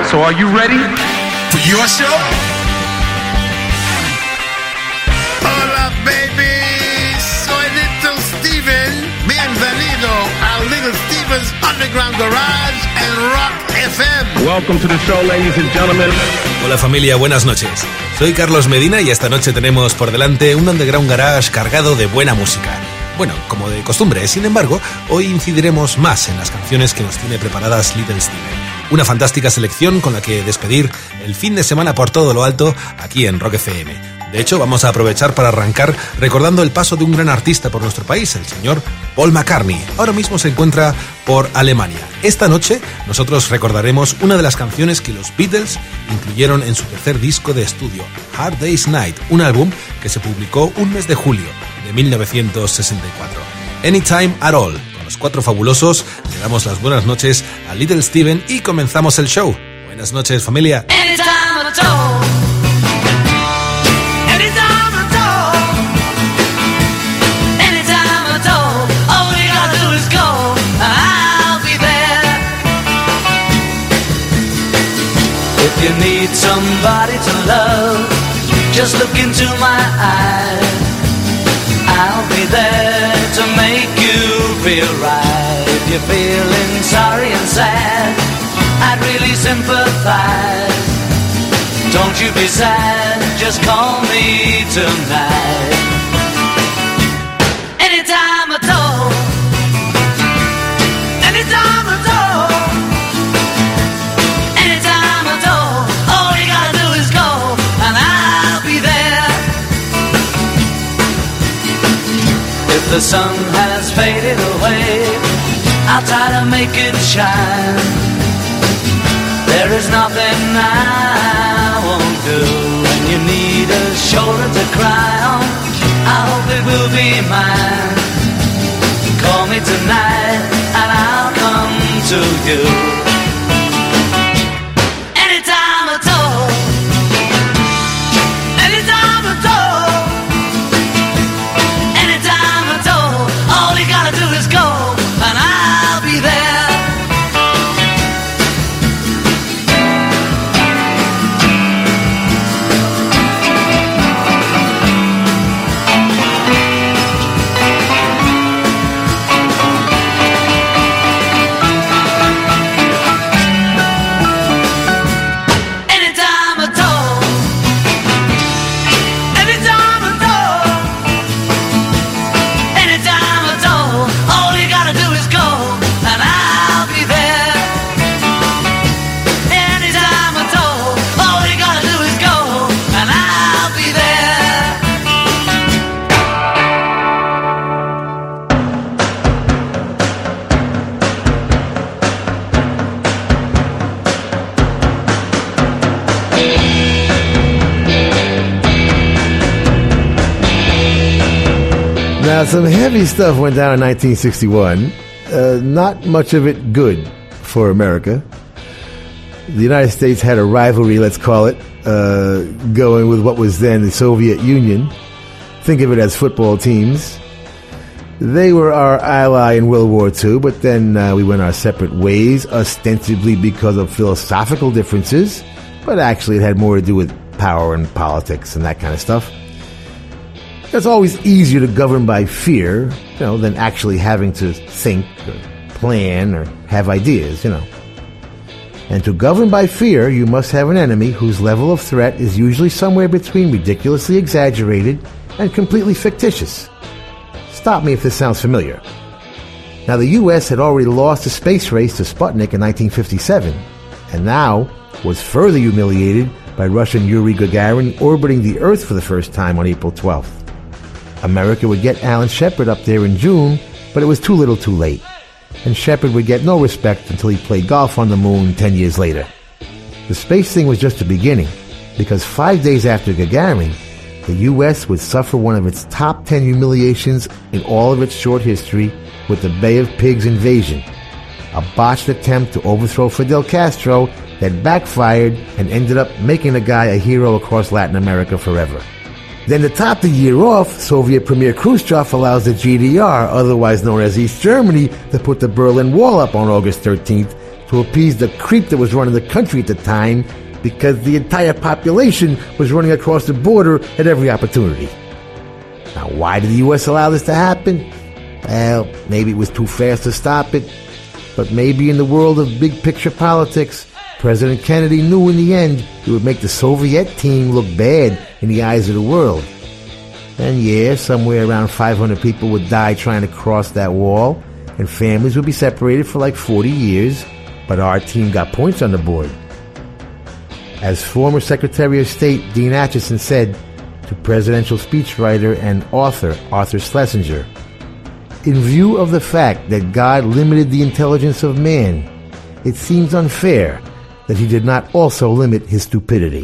So are you ready? For your show? Hola, baby. Soy Little Steven. Bienvenido a Little Steven's Underground Garage en Rock FM. Welcome to the show, ladies and gentlemen. Hola familia, buenas noches. Soy Carlos Medina y esta noche tenemos por delante un Underground Garage cargado de buena música. Bueno, como de costumbre, sin embargo, hoy incidiremos más en las canciones que nos tiene preparadas Little Steven. Una fantástica selección con la que despedir el fin de semana por todo lo alto aquí en Rock FM. De hecho, vamos a aprovechar para arrancar recordando el paso de un gran artista por nuestro país, el señor Paul McCartney. Ahora mismo se encuentra por Alemania. Esta noche nosotros recordaremos una de las canciones que los Beatles incluyeron en su tercer disco de estudio, Hard Day's Night, un álbum que se publicó un mes de julio de 1964. Anytime at All. Con los cuatro fabulosos le damos las buenas noches a Little Steven y comenzamos el show. Buenas noches, familia. Anytime at all. If you need somebody to love, just look into my eyes. I'll be there to make you feel right. If you're feeling sorry and sad, I'd really sympathize. Don't you be sad, just call me tonight. Anytime at all. Anytime at all. If the sun has faded away, I'll try to make it shine. There is nothing I won't do. When you need a shoulder to cry on, I hope it will be mine. Call me tonight and I'll come to you. Anytime at all. Anytime at all. All you gotta do is go, and I'll be there. Now, some heavy stuff went down in 1961. Not much of it good for America. The United States had a rivalry, let's call it, going with what was then the Soviet Union. Think of it as football teams. They were our ally in World War II, but then we went our separate ways, ostensibly because of philosophical differences, but actually it had more to do with power and politics and that kind of stuff. It's always easier to govern by fear, than actually having to think or plan or have ideas, And to govern by fear, you must have an enemy whose level of threat is usually somewhere between ridiculously exaggerated and completely fictitious. Stop me if this sounds familiar. Now, the U.S. had already lost the space race to Sputnik in 1957, and now was further humiliated by Russian Yuri Gagarin orbiting the Earth for the first time on April 12th. America would get Alan Shepard up there in June, but it was too little too late. And Shepard would get no respect until he played golf on the moon 10 years later. The space thing was just the beginning, because 5 days after Gagarin, the U.S. would suffer one of its top 10 humiliations in all of its short history with the Bay of Pigs invasion, a botched attempt to overthrow Fidel Castro that backfired and ended up making the guy a hero across Latin America forever. Then to top the year off, Soviet Premier Khrushchev allows the GDR, otherwise known as East Germany, to put the Berlin Wall up on August 13th, to appease the creep that was running the country at the time, because the entire population was running across the border at every opportunity. Now, why did the U.S. allow this to happen? Well, maybe it was too fast to stop it, but maybe in the world of big picture politics, President Kennedy knew in the end it would make the Soviet team look bad in the eyes of the world. And yeah, somewhere around 500 people would die trying to cross that wall, and families would be separated for like 40 years, but our team got points on the board. As former Secretary of State Dean Acheson said to presidential speechwriter and author Arthur Schlesinger, in view of the fact that God limited the intelligence of man, it seems unfair that he did not also limit his stupidity.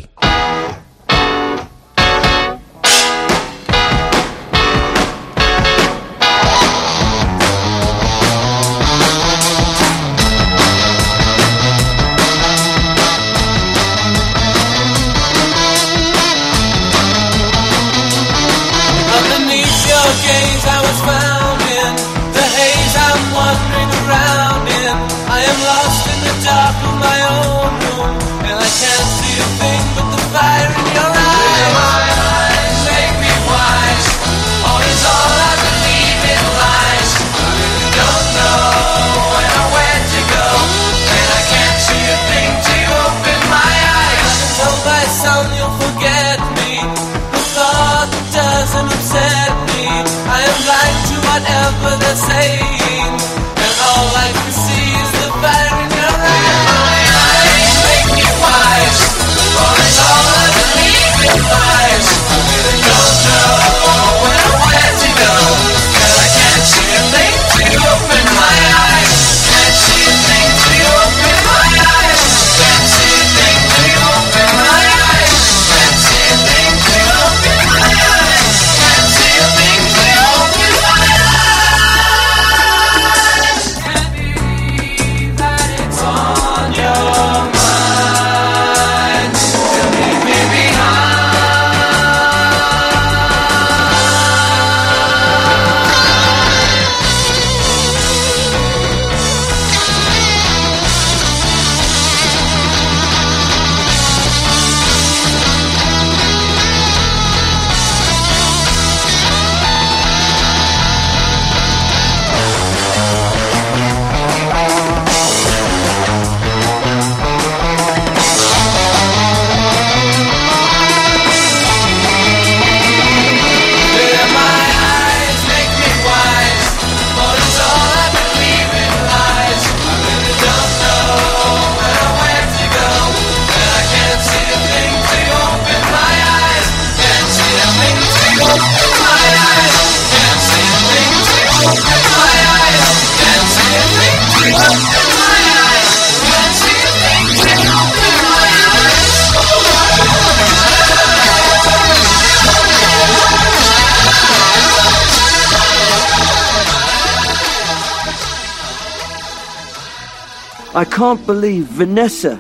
I can't believe Vanessa,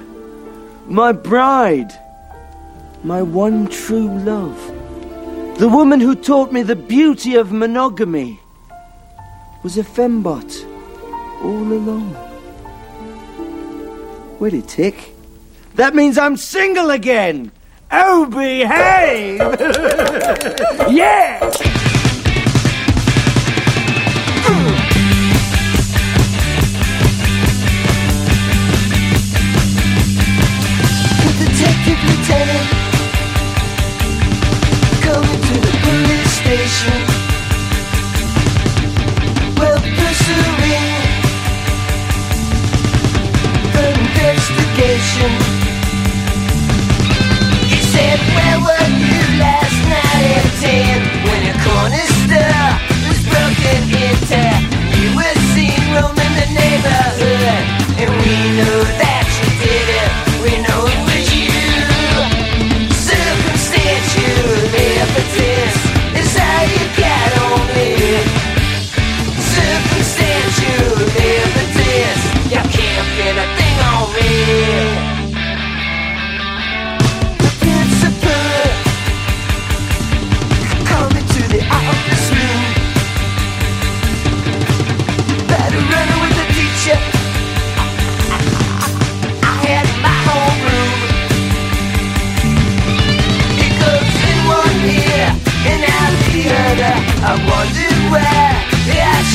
my bride, my one true love, the woman who taught me the beauty of monogamy, was a fembot all along. Wait a tick. That means I'm single again. Oh, behave! Yeah! Detective Lieutenant, coming to the police station. We're pursuing an investigation. He said, where were you last night at 10 when your corner store was broken into? You were seen roaming the neighborhood, and we know that you did it. We know it was you. Circumstantial evidence is how you got on me. Circumstantial evidence, you can't get a thing on me. The principal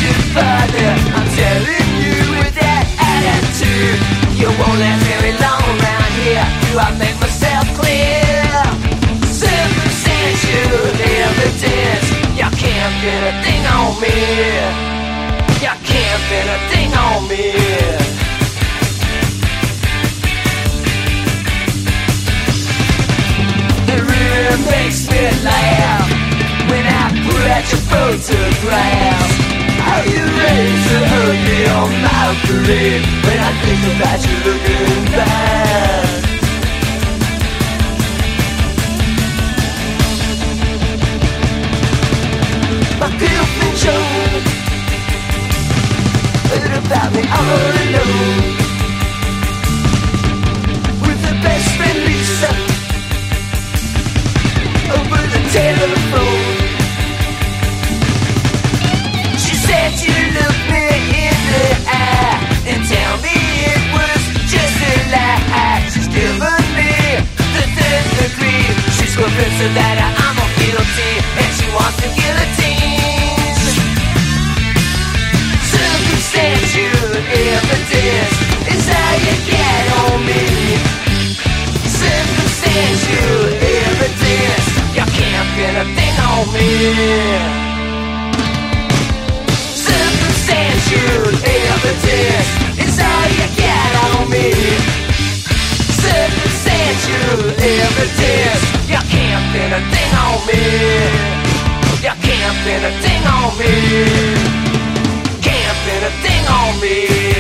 you further. I'm telling you with that attitude, you won't last very long around here. Do I make myself clear? Circumstantial evidence. You can't pin a thing on me. You can't pin a thing on me. It really makes me laugh when I put out your photographs. Are you ready to hurt me on my parade when I think about you looking bad? My girlfriend Joe heard about me all alone with her best friend Lisa over the telephone. She said you looked me in the eye and tell me it was just a lie. She's given me the third degree. She's convinced that I'm guilty and she wants to guillotine. Circumstantial evidence is how you get on me. Circumstantial evidence, you can't pin a thing on me. Circumstantial evidence is how you get on me. Circumstantial evidence, you can't pin a thing on me. You can't pin a thing on me. Can't pin a thing on me.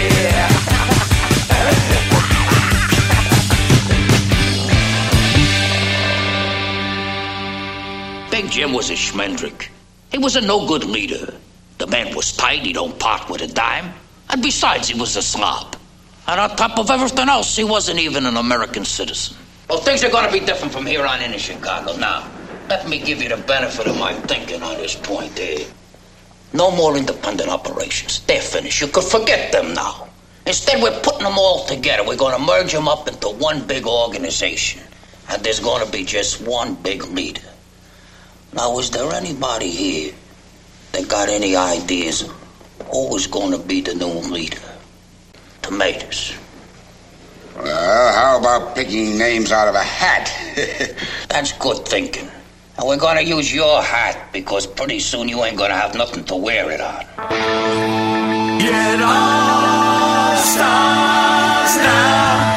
Big Jim was a schmendrick. He was a no-good leader. The man was tight, he don't part with a dime. And besides, he was a slob. And on top of everything else, he wasn't even an American citizen. Well, things are going to be different from here on in Chicago. Now, let me give you the benefit of my thinking on this point, eh? No more independent operations. They're finished. You could forget them now. Instead, we're putting them all together. We're going to merge them up into one big organization. And there's going to be just one big leader. Now, is there anybody here that got any ideas who is going to be the new leader? Tomatoes. Well, how about picking names out of a hat? That's good thinking. And we're going to use your hat because pretty soon you ain't going to have nothing to wear it on. It all starts now.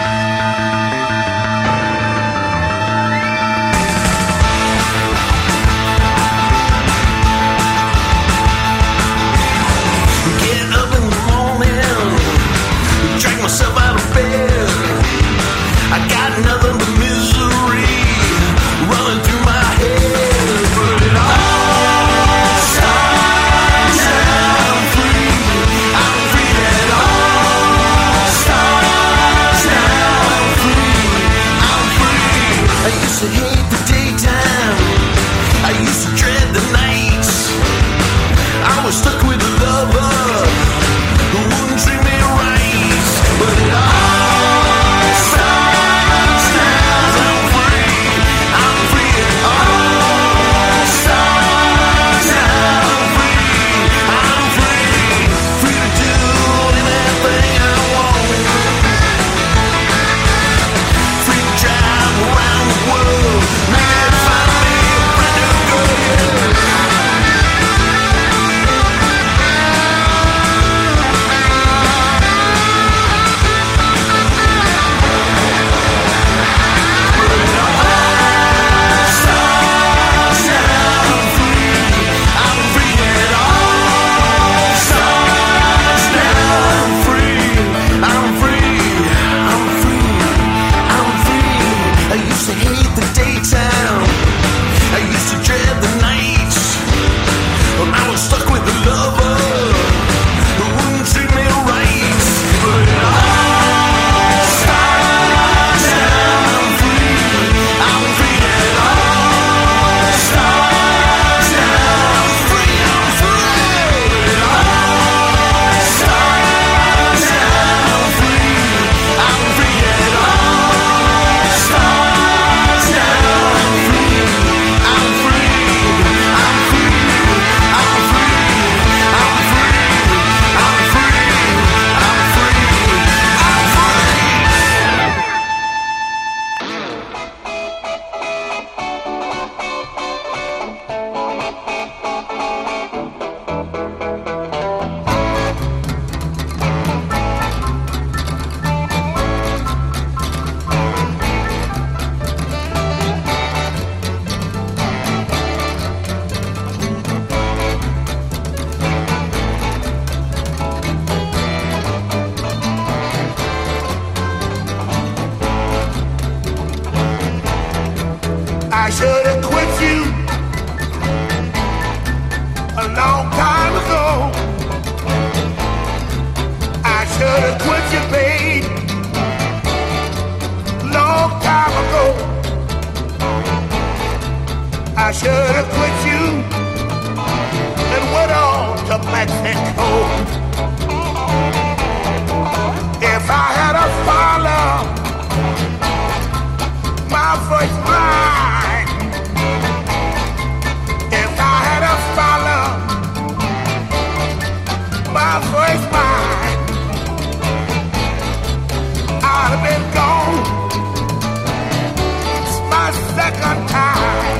Get up in the morning, drag myself out of bed. I got nothing but misery running through my head, but it all starts now. should have quit you and went on to Mexico. If I had a follow my first mind, if I had a follow my first mind, I'd have been gone. It's my second time.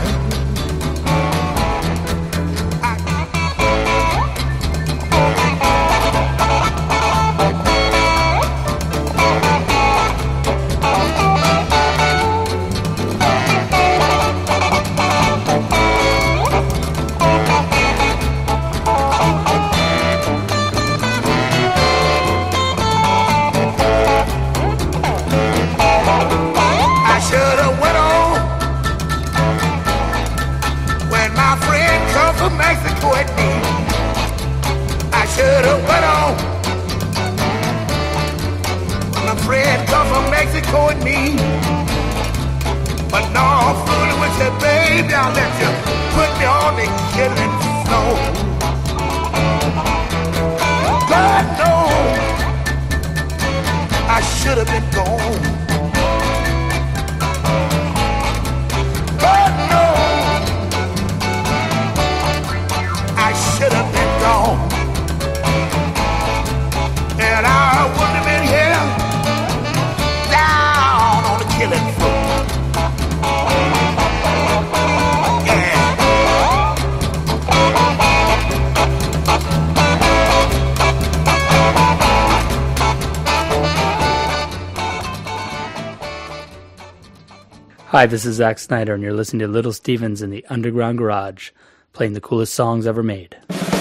Mexico at me. I should have went on. My friend come from Mexico and me. But no, I'm fooling with you, baby. I'll let you put me on the killing floor. God knows I should have been gone. God knows I should have been gone, and I wouldn't have been here down on the killing floor. Hi, this is Zack Snyder, and you're listening to Little Stevens in the Underground Garage, playing the coolest songs ever made.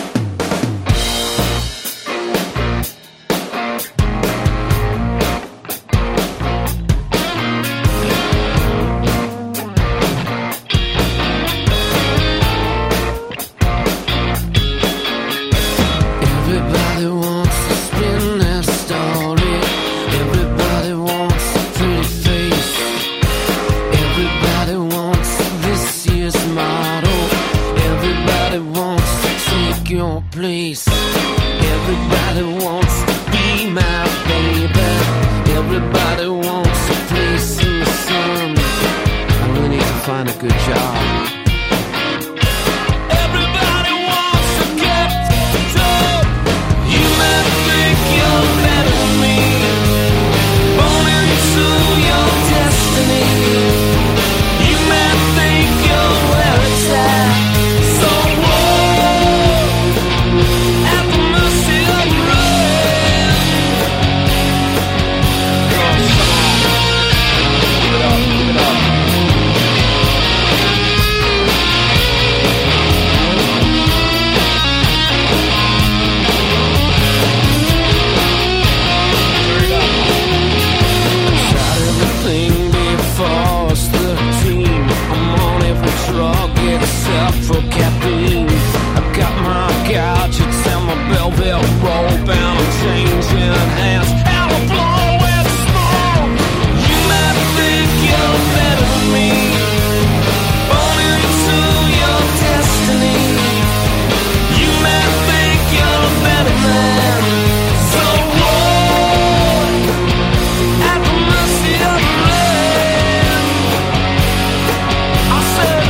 Place. Everybody wants to be my baby. Everybody wants a place in the sun. I really need to find a good job. Everybody wants to get the job. You might think you're better than me, born into your destiny. You might think you're where it's at. So except for caffeine. I've got my gadgets and my velvet robe, and I'm changing hands out of blow with smoke. You might think you're better than me, born into your destiny. You might think you're a better man. So what? At the mercy of the rain. I said,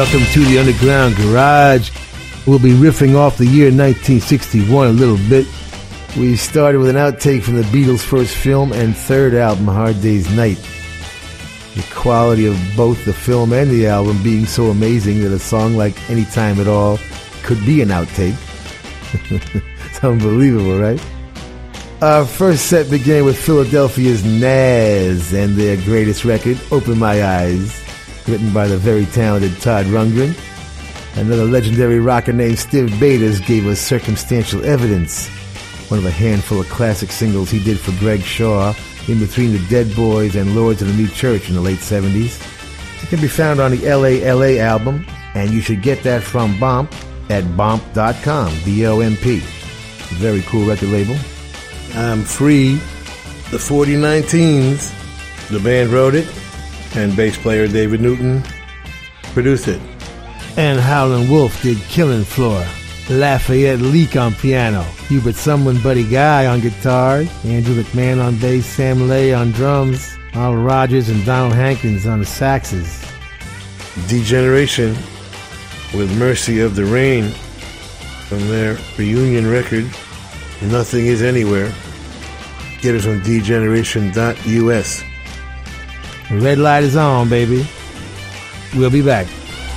Welcome to the Underground Garage. We'll be riffing off the year 1961 a little bit. We started with an outtake from the Beatles' first film and third album, Hard Day's Night. The quality of both the film and the album being so amazing that a song like Anytime at All could be an outtake. It's unbelievable, right? Our first set began with Philadelphia's Nazz and their greatest record, Open My Eyes, written by the very talented Todd Rundgren. Another legendary rocker named Stiv Bators gave us Circumstantial Evidence, one of a handful of classic singles he did for Greg Shaw in between the Dead Boys and Lords of the New Church in the late 70s. It can be found on the LA album, and you should get that from Bomp at bomp.com, B-O-M-P. Very cool record label. I'm Free, the 4019s. The band wrote it, and bass player David Newton produced it. And Howlin' Wolf did Killing Floor. Lafayette Leak on piano, Hubert Sumlin, Buddy Guy on guitar, Andrew McMahon on bass, Sam Lay on drums, Arnold Rogers and Donald Hankins on the saxes. Degeneration with Mercy of the Rain from their reunion record, Nothing Is Anywhere. Get it from degeneration.us. Red light is on, baby. We'll be back.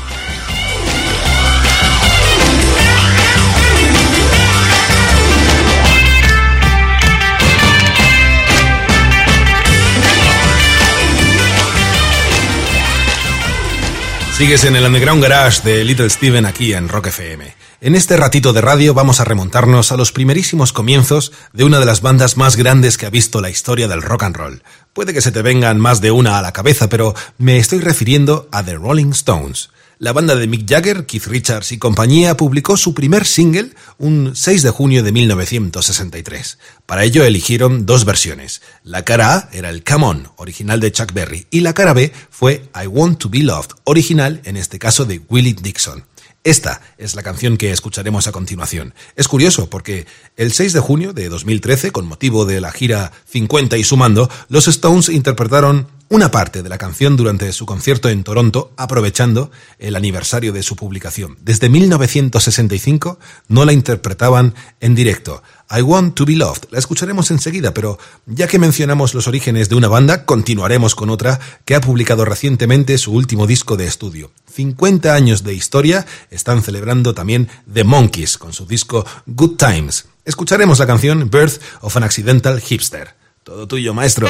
Sigues en el Underground Garage de Little Steven aquí en Rock FM. En este ratito de radio vamos a remontarnos a los primerísimos comienzos de una de las bandas más grandes que ha visto la historia del rock and roll. Puede que se te vengan más de una a la cabeza, pero me estoy refiriendo a The Rolling Stones. La banda de Mick Jagger, Keith Richards y compañía publicó su primer single un 6 de junio de 1963. Para ello eligieron dos versiones. La cara A era el Come On, original de Chuck Berry, y la cara B fue I Want to Be Loved, original en este caso de Willie Dixon. Esta es la canción que escucharemos a continuación. Es curioso porque el 6 de junio de 2013, con motivo de la gira 50 y sumando, los Stones interpretaron una parte de la canción durante su concierto en Toronto, aprovechando el aniversario de su publicación. Desde 1965 no la interpretaban en directo. I Want to Be Loved la escucharemos enseguida, pero ya que mencionamos los orígenes de una banda, continuaremos con otra que ha publicado recientemente su último disco de estudio. 50 años de historia están celebrando también The Monkees con su disco Good Times. Escucharemos la canción Birth of an Accidental Hipster. Todo tuyo, maestro.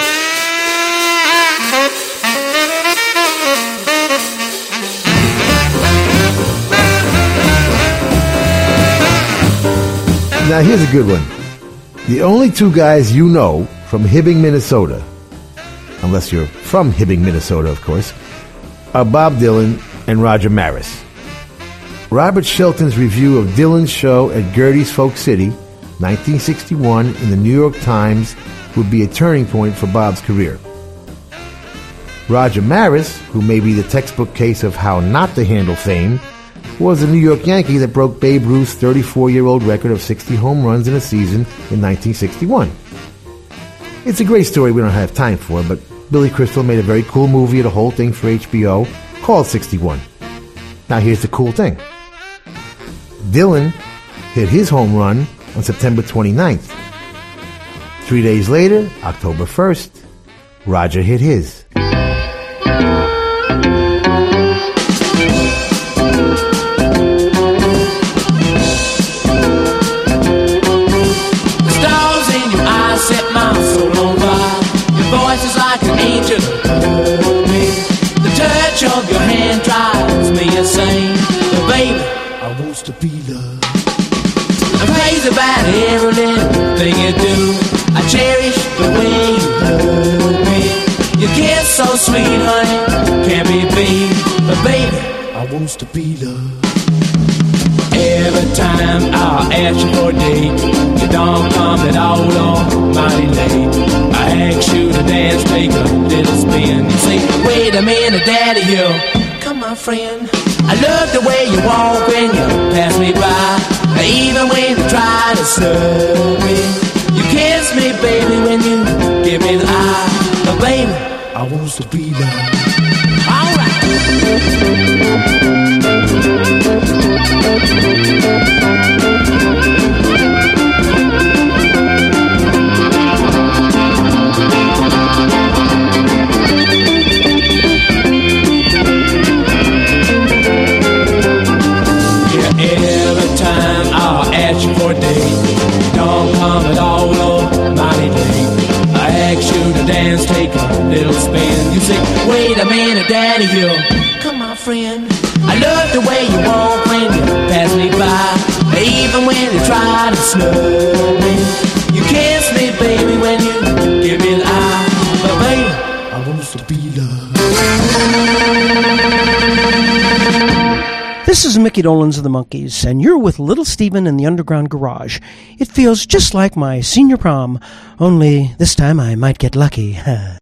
Now here's a good one. The only two guys you know from Hibbing, Minnesota, unless you're from Hibbing, Minnesota, of course, are Bob Dylan and Roger Maris. Robert Shelton's review of Dylan's show at Gertie's Folk City, 1961, in the New York Times would be a turning point for Bob's career. Roger Maris, who may be the textbook case of how not to handle fame, was a New York Yankee that broke Babe Ruth's 34-year-old record of 60 home runs in a season in 1961. It's a great story we don't have time for, but Billy Crystal made a very cool movie of the whole thing for HBO called 61. Now here's the cool thing. Dylan hit his home run on September 29th. 3 days later, October 1st, Roger hit his. Of your hand drives me insane, but baby, I want to be loved. I'm crazy about every little thing you do. I cherish the way you love me. Your kiss so sweet, honey, can't be beat, but baby, I want to be loved. Every time I ask you for a date, you don't come at all on mighty late. I ask you to dance, take a little spin. You say, wait a minute, daddy, you come my friend. I love the way you walk when you pass me by. Even when you try to serve me, you kiss me, baby, when you give me the eye. But baby, I want to be loved. All right. I love the way you walk when you pass me by, even when you try to snub me. You kiss me, baby, when you give me the eye. But baby, I want us to be loved. This is Mickey Dolenz of the Monkees, and you're with Little Steven in the Underground Garage. It feels just like my senior prom, only this time I might get lucky.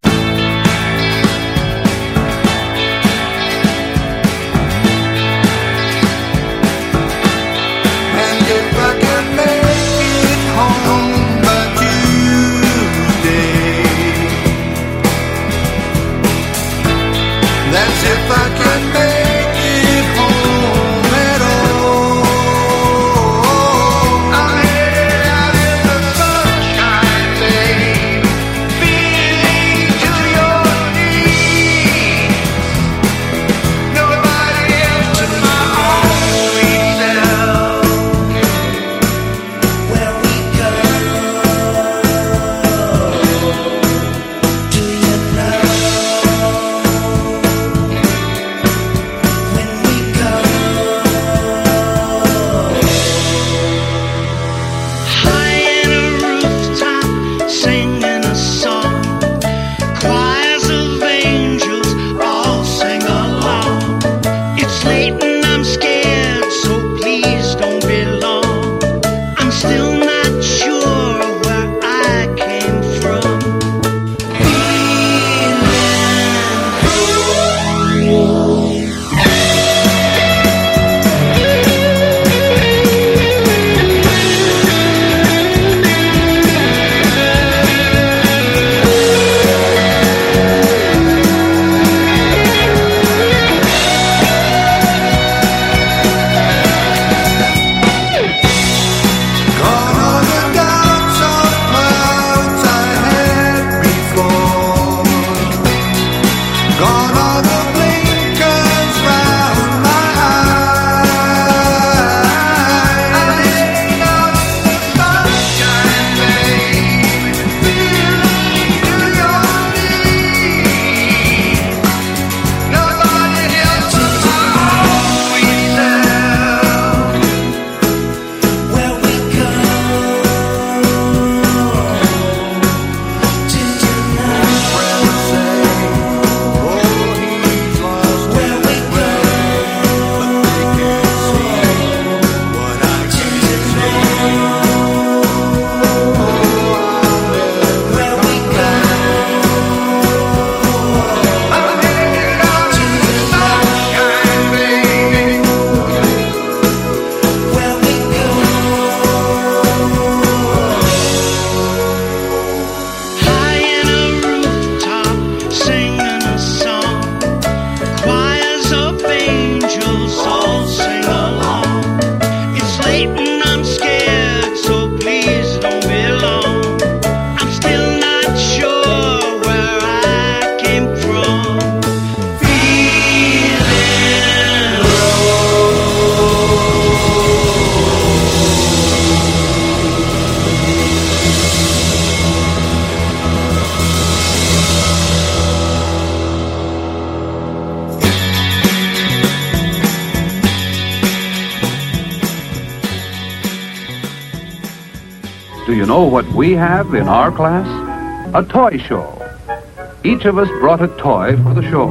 Do you know what we have in our class? A toy show. Each of us brought a toy for the show.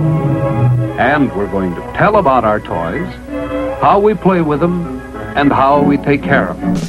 And we're going to tell about our toys, how we play with them, and how we take care of them.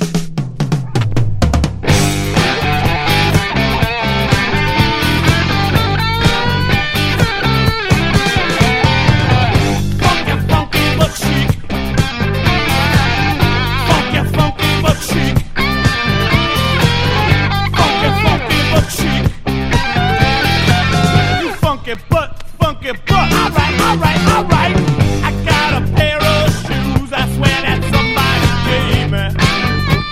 I got a pair of shoes, I swear that somebody gave me.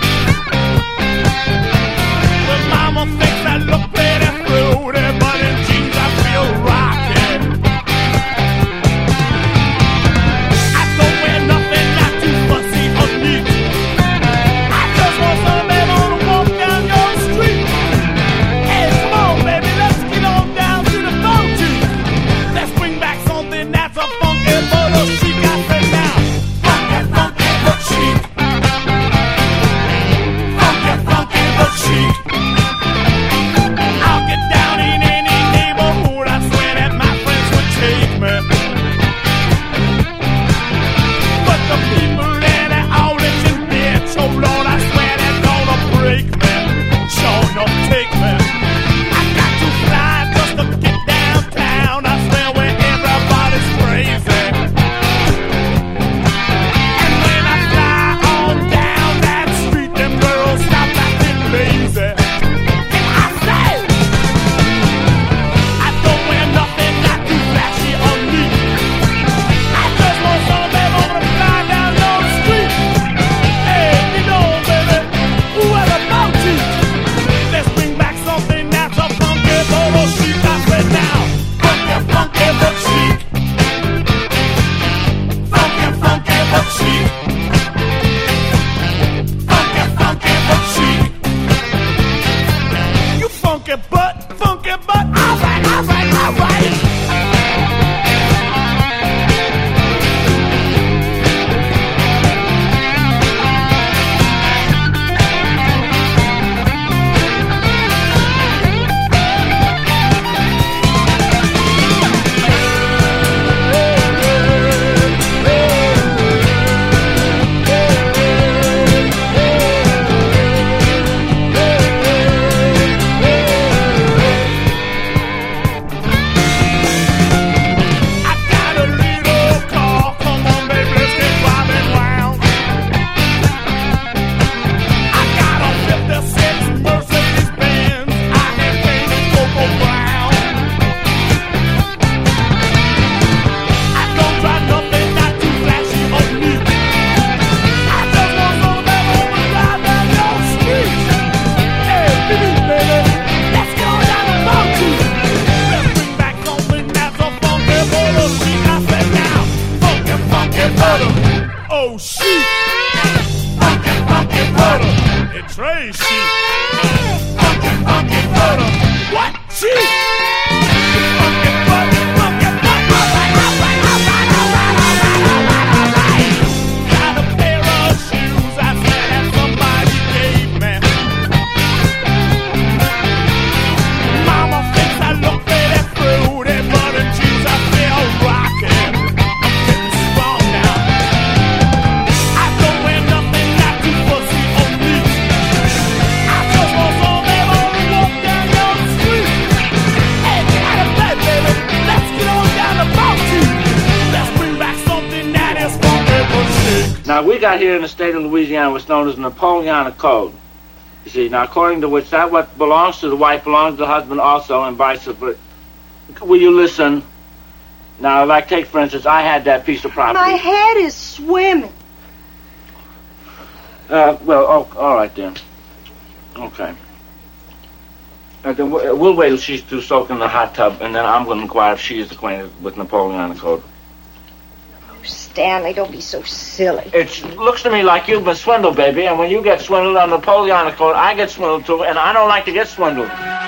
oh sheep. Funky butter. It trays sheep. Funky butter. What? Sheep. Funky butter. Funky butter. Got a pair of shoes I said that somebody gave me. Mama thinks I look very fruity, but in shoes I feel rockin'. I'm getting strong now. I don't wear nothing not too fussy on me. I just want some that only walk down your street. Hey, got a bed, baby. Let's get on down the bounty. Let's bring back something that is funky but chic. Now, we got here in the state of Louisiana what's known as the Napoleonic Code. You see, now, according to which that what belongs to the wife belongs to the husband also, and vice versa. Will you listen? Now, like, take, for instance, I had that piece of property. My head is swimming. All right, then. Okay. Then we'll wait till she's through soaking the hot tub, and then I'm going to inquire if she is acquainted with Napoleonic Code. Stanley, don't be so silly. It looks to me like you've been swindled, baby, and when you get swindled on Napoleonic Code, I get swindled too, and I don't like to get swindled.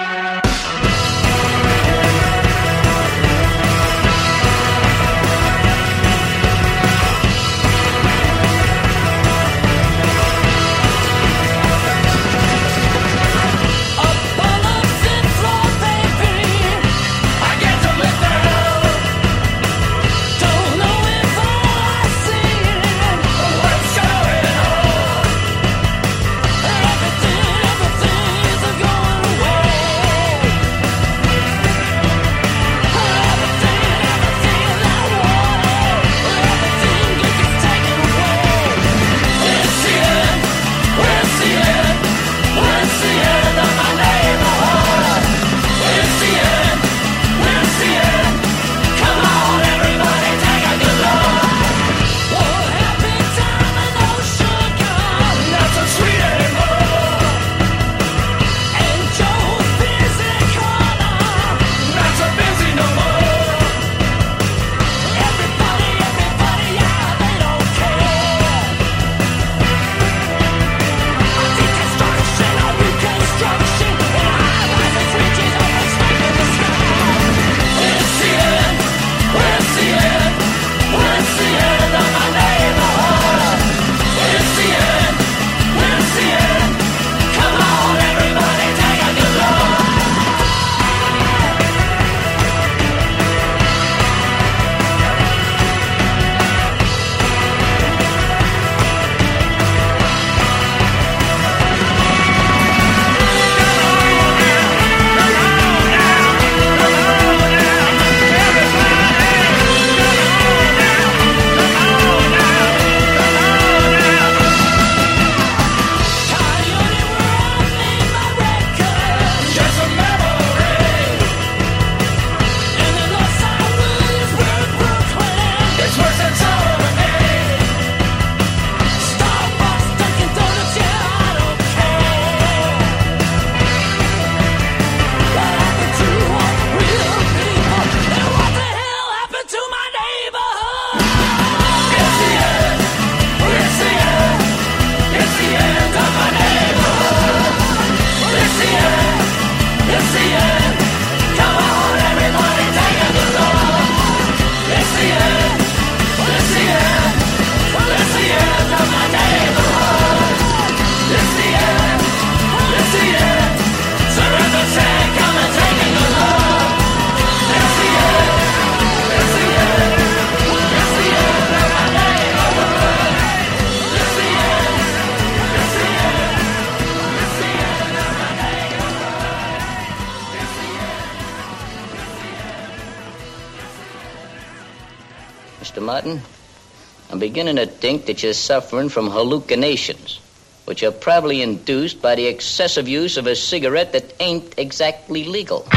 Mr. Martin, I'm beginning to think that you're suffering from hallucinations, which are probably induced by the excessive use of a cigarette that ain't exactly legal.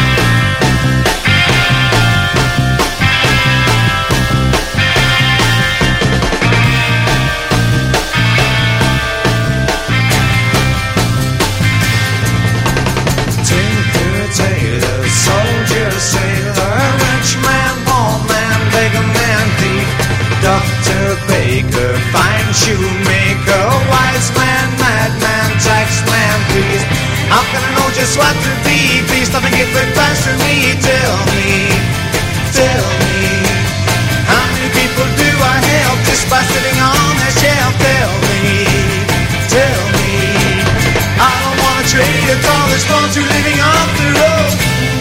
Soldier, sailor, rich man, poor man, beggar man, thief, Dr. Baker, fine shoemaker, wise man, madman, taxman, please. How can I know just what to be? Please stop and give advice to me. Tell me, how many people do I help just by sitting on a shelf? Tell me, I don't wanna trade a dollar's gone to living off the road.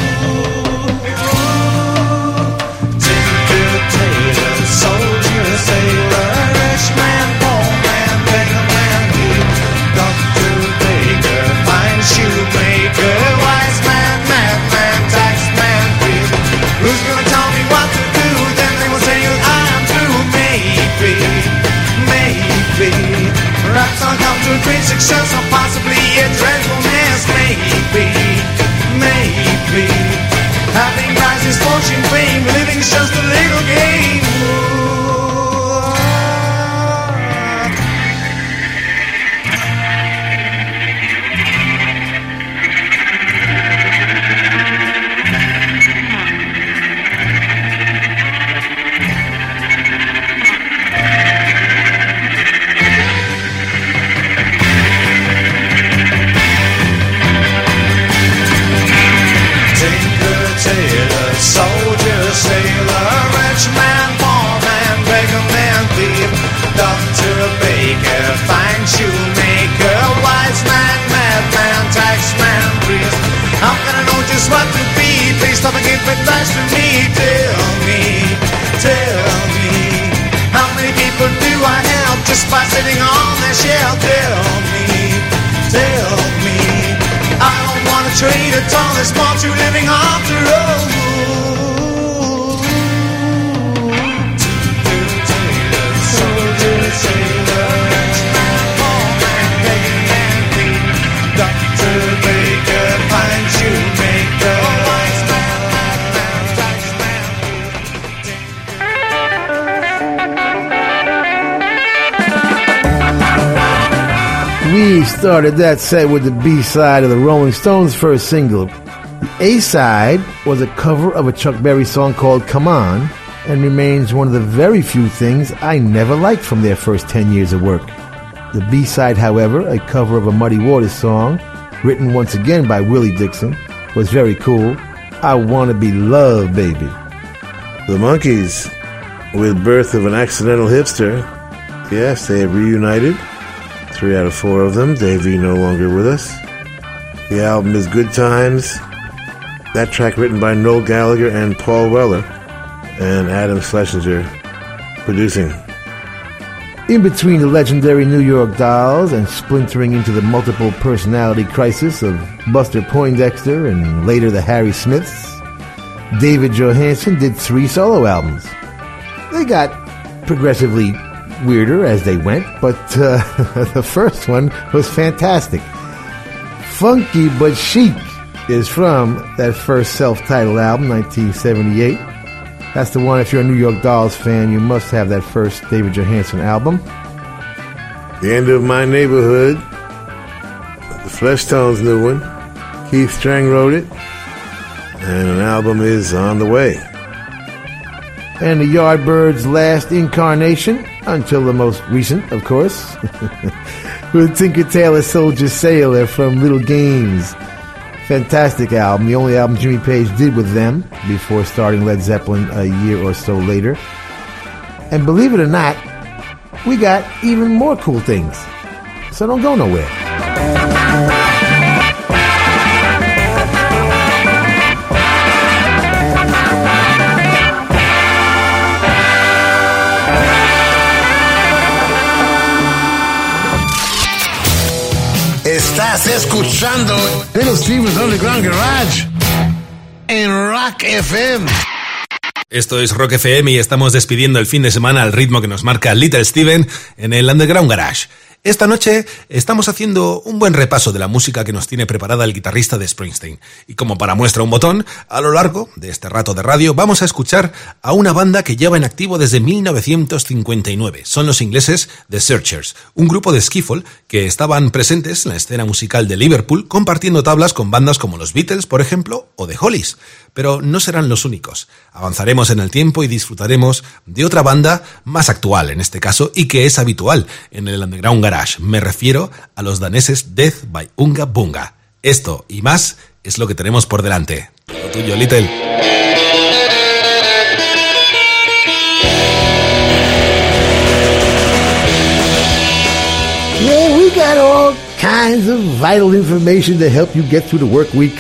Tinker, tailor, soldier, sailor, rich man, poor man, beggar man, doctor, baker, fine shoemaker, wise man, madman, taxman, priest. Who's gonna tell me what to do? Then they will say I'm through. Maybe perhaps I'll come to a great success or possibly a dreadful mess. Maybe having rises, fortune, fame, living's just a little game. Soldier, sailor, rich man, poor man, beggar man, thief, doctor, baker, fine shoemaker, wise man, madman, taxman, priest. How can I know just what to be? Please stop and give advice to me. Tell me, how many people do I help just by sitting on their shelf? Tell me, I don't wanna trade a dollar small to living off the road. We started that set with the B-side of the Rolling Stones' first single. The A-side was a cover of a Chuck Berry song called Come On, and remains one of the very few things I never liked from their first 10 years of work. The B-side, however, a cover of a Muddy Waters song, written once again by Willie Dixon, was very cool. I Wanna Be Loved, Baby. The Monkees, with Birth of an Accidental Hipster. Yes, they have reunited. 3 out of 4 of them. Dave V no longer with us. The album is Good Times. That track written by Noel Gallagher and Paul Weller, and Adam Schlesinger producing. In between the legendary New York Dolls and splintering into the multiple personality crisis of Buster Poindexter and later the Harry Smiths, David Johansen did 3 solo albums. They got progressively weirder as they went, but the first one was fantastic. Funky But Chic is from that first self-titled album, 1978. That's the one, if you're a New York Dolls fan, you must have that first David Johansen album. The End of My Neighborhood, the Fleshtones' new one. Keith Strang wrote it, and an album is on the way. And the Yardbirds' last incarnation, until the most recent, of course, with Tinker Tailor Soldier Sailor from Little Games. Fantastic album, the only album Jimmy Page did with them before starting Led Zeppelin a year or so later. And believe it or not, we got even more cool things. So don't go nowhere. Estás escuchando Little Steven's Underground Garage en Rock FM. Esto es Rock FM y estamos despidiendo el fin de semana al ritmo que nos marca Little Steven en el Underground Garage. Esta noche estamos haciendo un buen repaso de la música que nos tiene preparada el guitarrista de Springsteen. Y como para muestra un botón, a lo largo de este rato de radio vamos a escuchar a una banda que lleva en activo desde 1959. Son los ingleses The Searchers, un grupo de skiffle que estaban presentes en la escena musical de Liverpool, compartiendo tablas con bandas como los Beatles, por ejemplo, o The Hollies. Pero no serán los únicos. Avanzaremos en el tiempo y disfrutaremos de otra banda más actual en este caso y que es habitual en el Underground Garage. Me refiero a los daneses Death by Unga Bunga. Esto y más es lo que tenemos por delante. Todo tuyo, Little. Yeah, we got all kinds of vital information to help you get through the work week.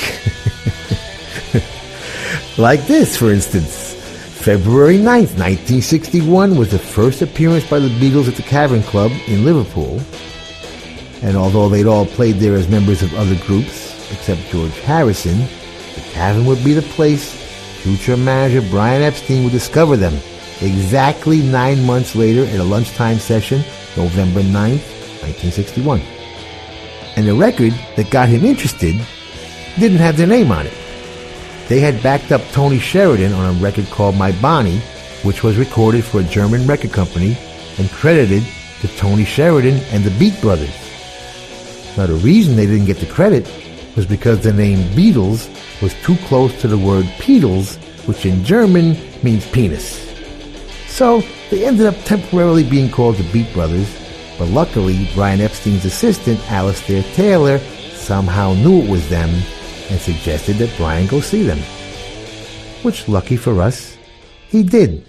Like this, for instance. February 9th, 1961 was the first appearance by the Beatles at the Cavern Club in Liverpool. And although they'd all played there as members of other groups, except George Harrison, the Cavern would be the place future manager Brian Epstein would discover them exactly 9 months later at a lunchtime session, November 9th, 1961. And the record that got him interested didn't have their name on it. They had backed up Tony Sheridan on a record called My Bonnie, which was recorded for a German record company and credited to Tony Sheridan and the Beat Brothers. Now, the reason they didn't get the credit was because the name Beatles was too close to the word Pedals, which in German means penis. So they ended up temporarily being called the Beat Brothers, but luckily Brian Epstein's assistant, Alistair Taylor, somehow knew it was them and suggested that Brian go see them. Which, lucky for us, he did.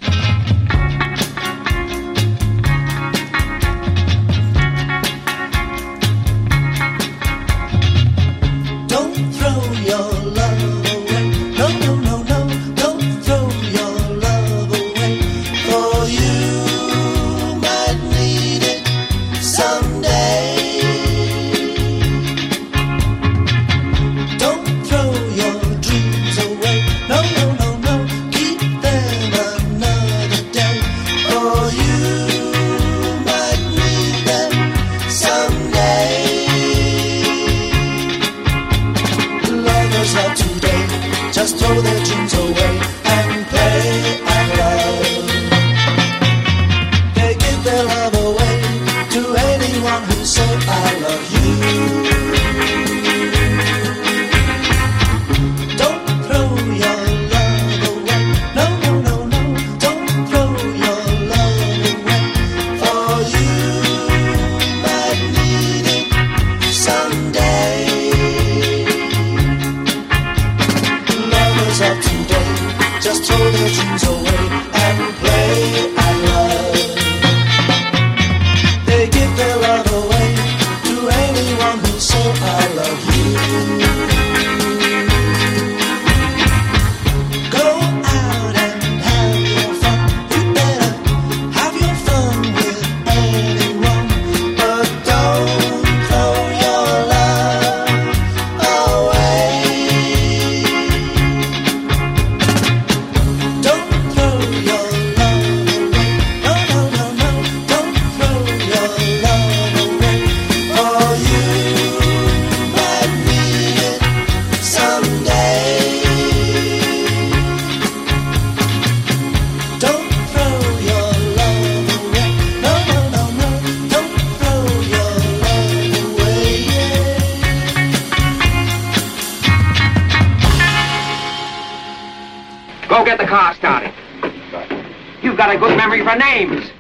For names.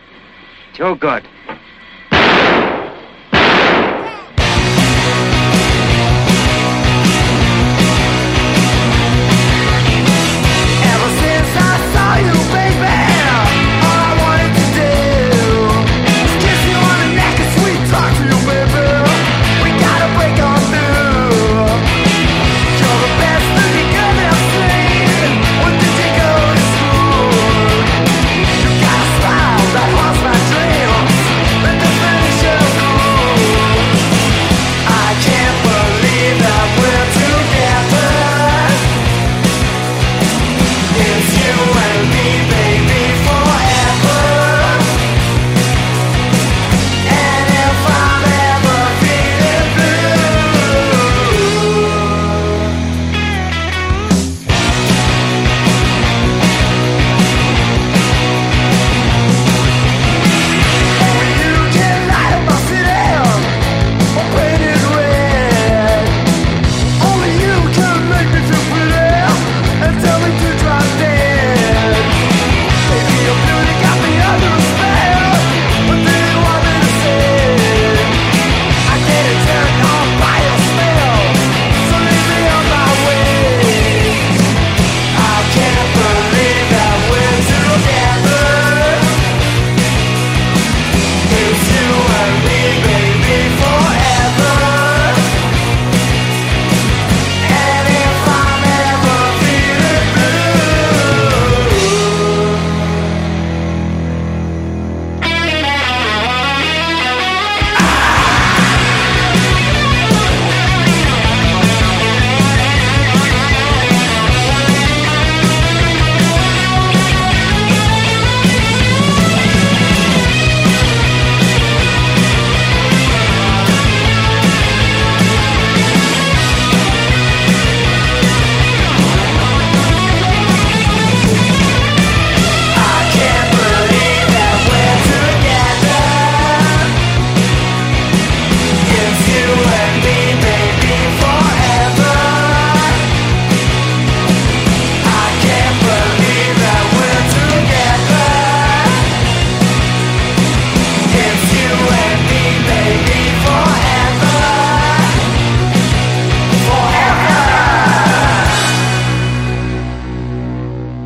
Too good. That was my dream.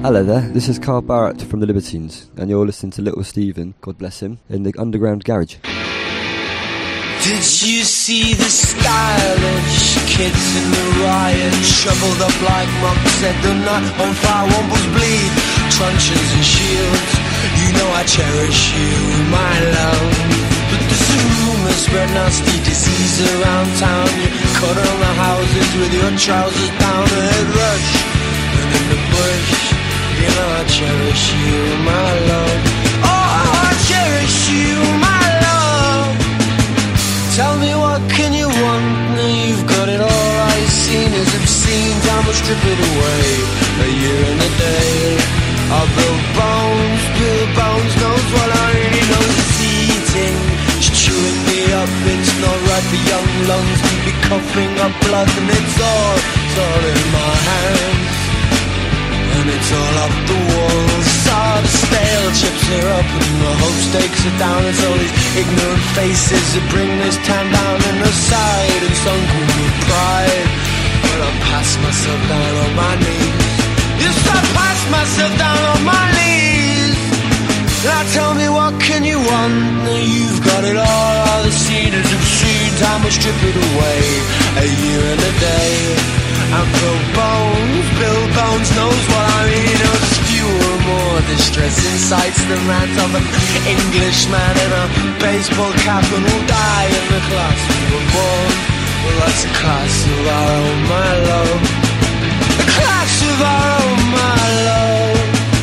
Hello there, this is Carl Barrett from the Libertines, and you're listening to Little Steven, God bless him, in the Underground Garage. Did you see the stylish kids in the riot? Shoveled up like monks, set the night on fire, wombles bleed, truncheons and shields. You know I cherish you, my love. But there's a rumor spread nasty disease around town. You cut on the houses with your trousers down, a head rush, and in the bush. You know I cherish you, my love. Oh, I cherish you, my love. Tell me what can you want? Now you've got it all. All you've seen is obscene. Time will strip it away. A year and a day. I'll build bones. Bill Bones knows what I really know. It's eating. It's chewing me up. It's not right for young lungs to be coughing up blood. And it's all in my hands. And it's all up the walls. Sob stale chips are up and the hope stakes are down. It's all these ignorant faces that bring this town down. And aside and sunken with pride. But I pass myself down on my knees. Yes, I pass myself down on my knees. Now tell me what can you want? Now you've got it all. All the seen is obscene. Time will strip it away. A year and a day. And Bill Bones knows what I mean. There's fewer, more distressing sights than that of an Englishman in a baseball cap and will die in the class we were born. Well, that's a class of our own, my love. A class of our own, my love.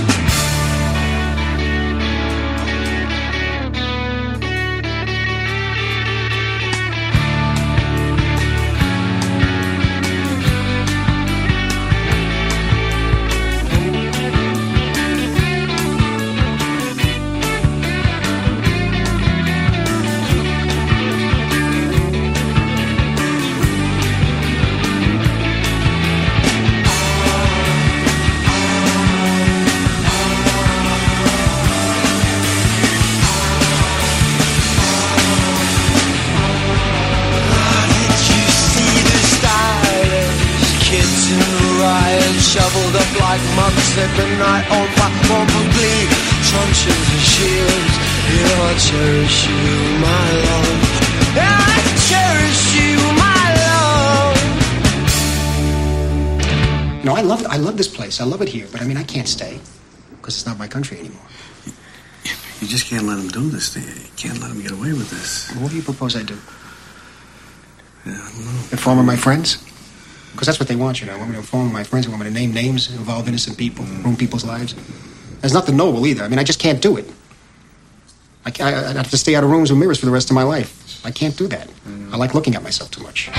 Shoveled up like monks at the night on fire, wombles bleed, truncheons and shields. You know I cherish you, my love. Yeah, I cherish you, my love. No, I love this place. I love it here, but I mean, I can't stay because it's not my country anymore. You just can't let them do this thing. You can't let them get away with this. What do you propose I do? Yeah, I don't know. Inform my friends? Because that's what they want, you know. I want me to inform my friends. I want me to name names, involve innocent people, ruin people's lives. There's nothing noble either. I mean, I just can't do it. I have to stay out of rooms with mirrors for the rest of my life. I can't do that. I like looking at myself too much.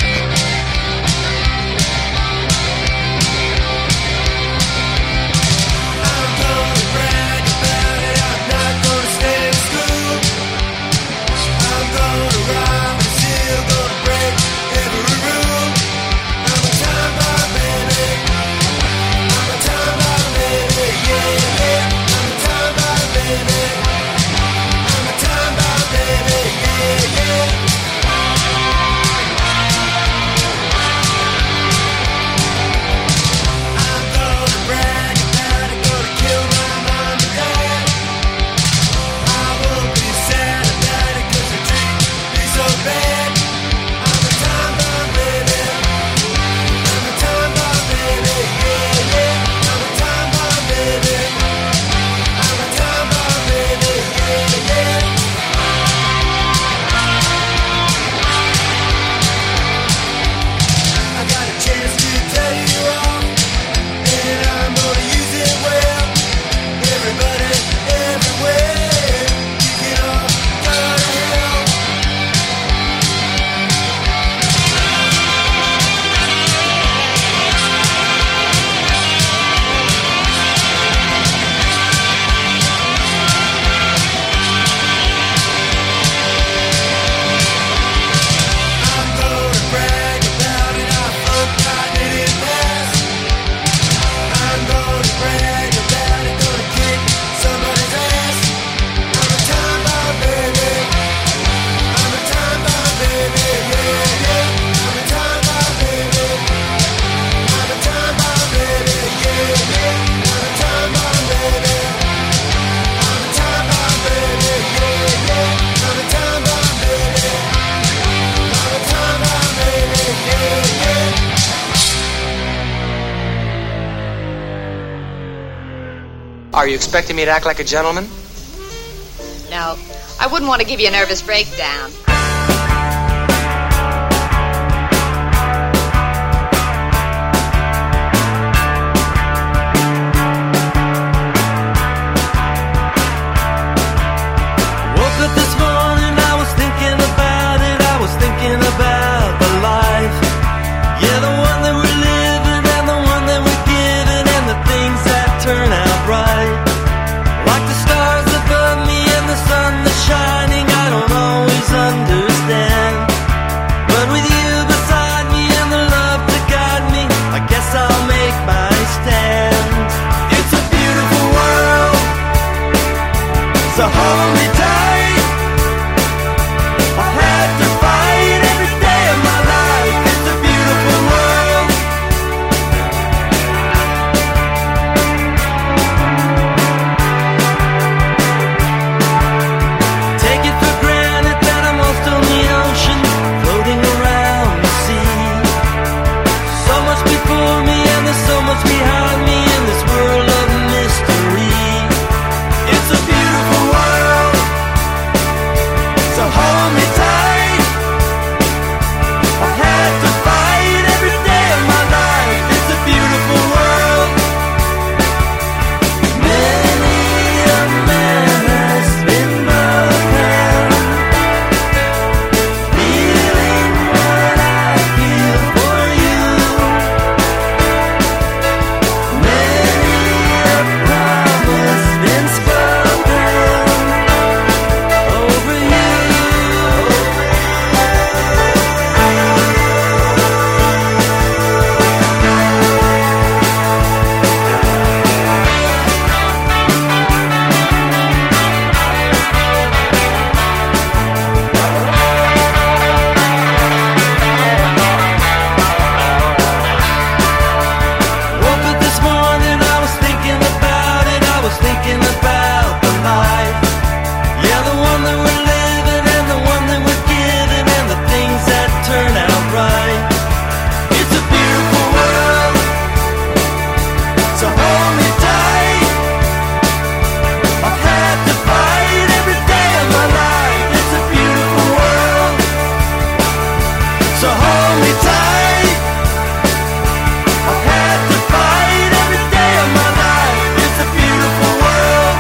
Are you expecting me to act like a gentleman? No, I wouldn't want to give you a nervous breakdown. Woke up this morning, I was thinking about it. I was thinking about the life. Yeah, the one that we're living and the one that we're giving and the things that turn out right. Like the stars above me and the sun that's shining, I don't always understand. But with you beside me and the love to guide me, I guess I'll make my stand. It's a beautiful world, so hold me tight. I had to fight every day of my life. It's a beautiful world. Take it for granted that I'm lost on the ocean, floating around the sea. So much before me and there's so much behind me in this world of mystery. It's a beautiful world, so hold me tight. I had to fight every day of my life. It's a beautiful world. Many a man has been broken, feeling what I feel for you. Many a promise been spoken over you. Woke up this morning, I was thinking about it. I was thinking about the life. Yeah, the one that we're living and the one that we're giving and the things that turn out right. It's a beautiful world, so hold me tight. I had to fight every day of my life. It's a beautiful world, so hold me tight. I had to fight every day of my life. It's a beautiful world.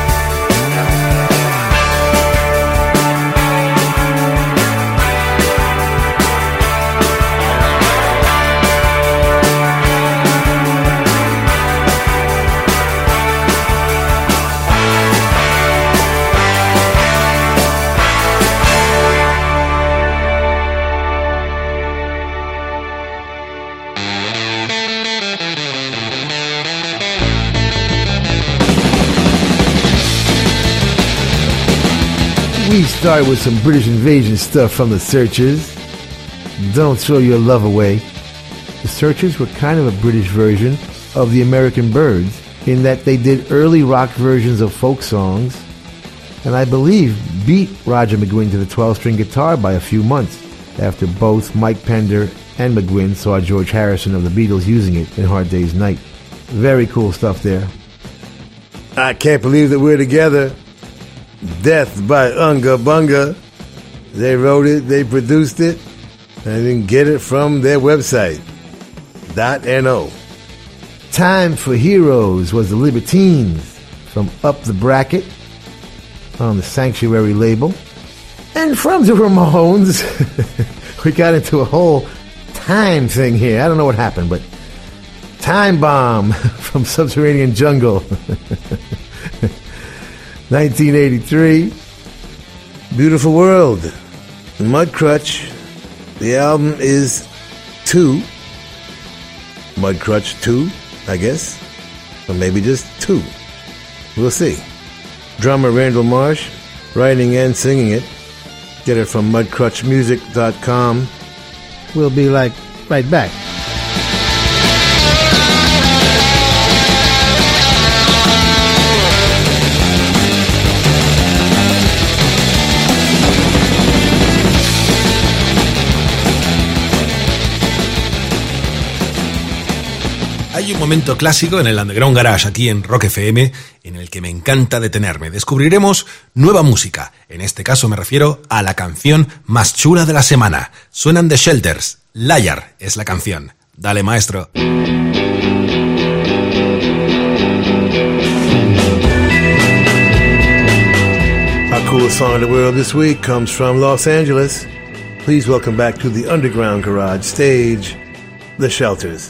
We start with some British invasion stuff from the Searchers. Don't Throw Your Love Away. The Searchers were kind of a British version of the American Byrds in that they did early rock versions of folk songs, and I believe beat Roger McGuinn to the 12-string guitar by a few months after both Mike Pender and McGuinn saw George Harrison of the Beatles using it in Hard Day's Night. Very cool stuff there. I Can't Believe That We're Together. Death by Unga Bunga. They wrote it, they produced it, and then get it from their website. .no. Time for Heroes was the Libertines from Up the Bracket on the Sanctuary label. And from the Ramones, we got into a whole time thing here. I don't know what happened, but Time Bomb from Subterranean Jungle. 1983. Beautiful World. Mudcrutch. The album is 2. Mudcrutch 2, I guess. Or maybe just 2. We'll see. Drummer Randall Marsh, writing and singing it. Get it from mudcrutchmusic.com. We'll be right back. Hay Hay un momento clásico en el Underground Garage aquí en Rock FM en el que me encanta detenerme. Descubriremos nueva música. En este caso me refiero a la canción más chula de la semana. Suenan The Shelters. Liar es la canción. Dale, maestro. Our coolest song in the world this week comes from Los Angeles. Please welcome back to the Underground Garage stage, The Shelters.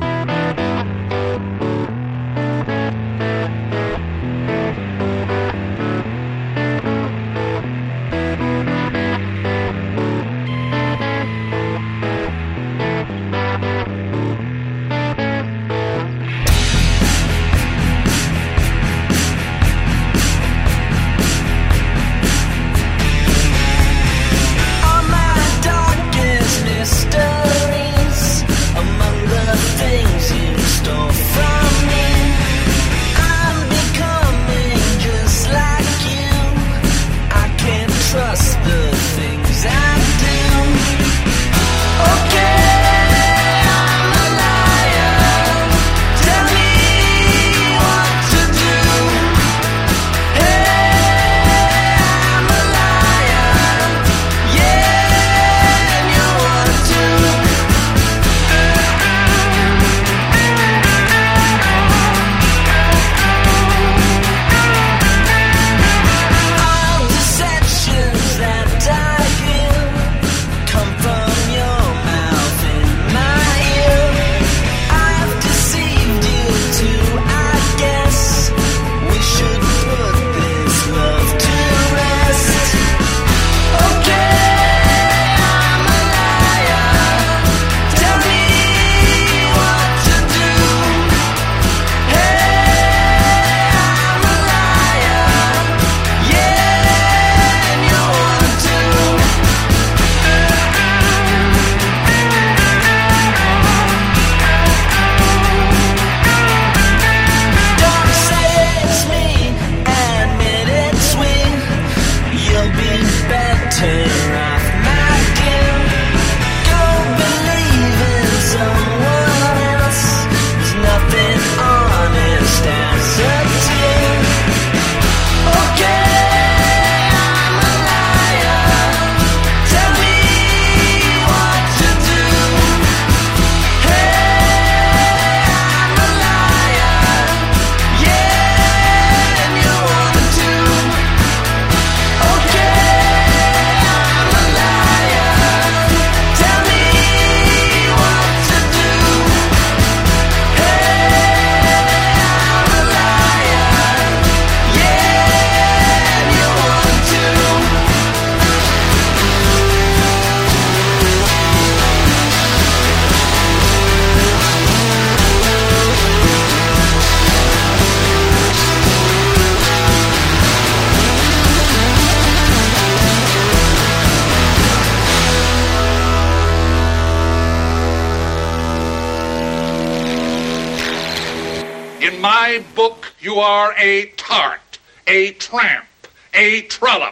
In my book, you are a tart, a tramp, a trollop,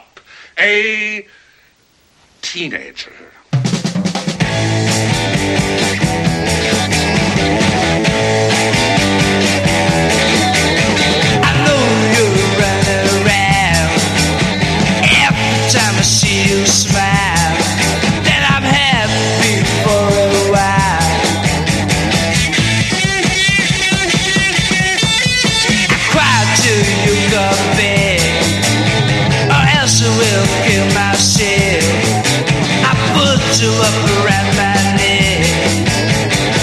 a teenager. I know you're running around. Every time I see you smile, then I'm happy for a while. I cry till you come back, or else I will kill myself. I put you up around my neck.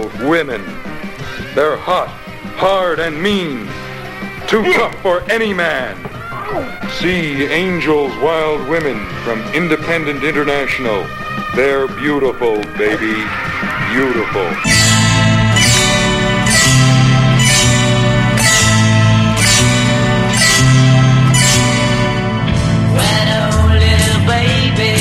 wild women. They're hot, hard, and mean. Too tough for any man. See Angel's Wild Women from Independent International. They're beautiful, baby. Beautiful. When oh little baby,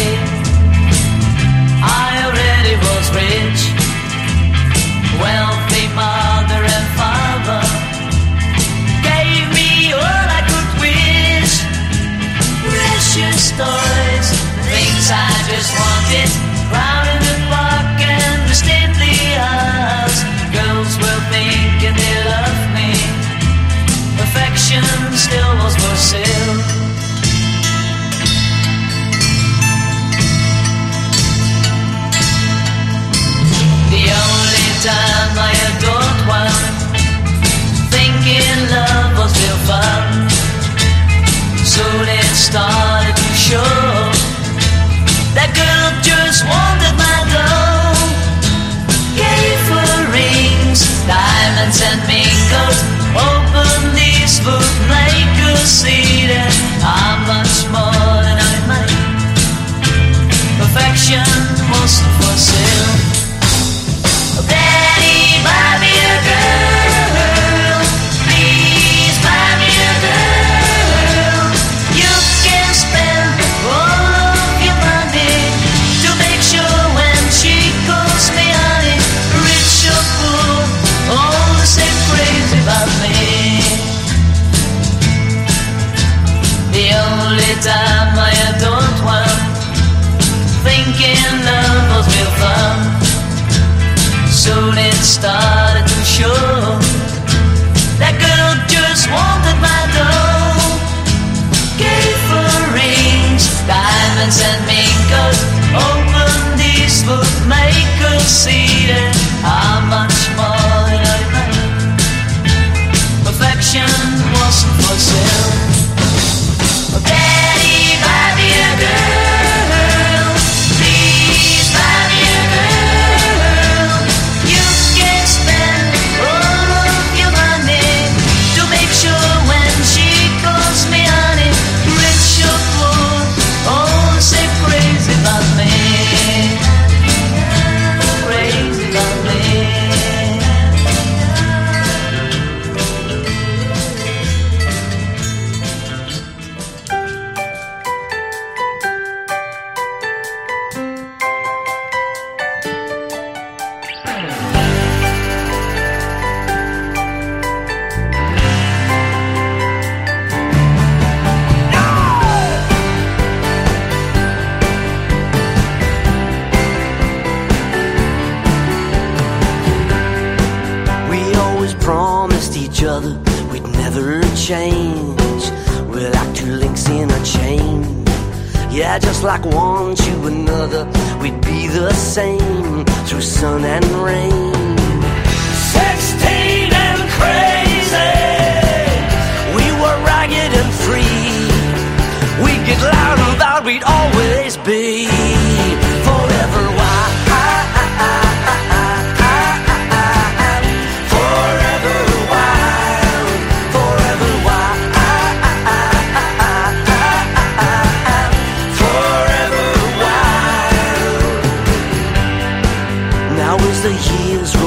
I already was rich. Wealthy mother and father gave me all I could wish. Precious toys, things I just wanted. Round in the park and the stately house. Girls were thinking they loved me. Affection still was for sale. The only time I adored one, thinking love was real fun. Soon it started to show. That girl just wanted my dough. Gave her rings, diamonds and mingles. Open these would make her see that I'm much more than I made. Perfection wasn't for sale. Daddy, buy me a girl. Please buy me a girl. You can spend all of your money to make sure when she calls me honey, rich or poor, all the same crazy about me. The only time I adored one, thinking love was real fun. Soon it started to show. That girl just wanted my dough. Gave her rings, diamonds and mingles. Open these would make her see that I'm much more than I made. Perfection wasn't for sale. Daddy, buy me a girl. Please buy me a girl. You can spend all of your money to make sure when she calls me honey, rich or poor, all say crazy about me. Crazy about me. We always promised each other we'd never change. We're like two links in a chain. Yeah, just like one to another, we'd be the same through sun and rain. 16 and crazy, we were ragged and free. We'd get loud and loud, we'd always be forever wild. The years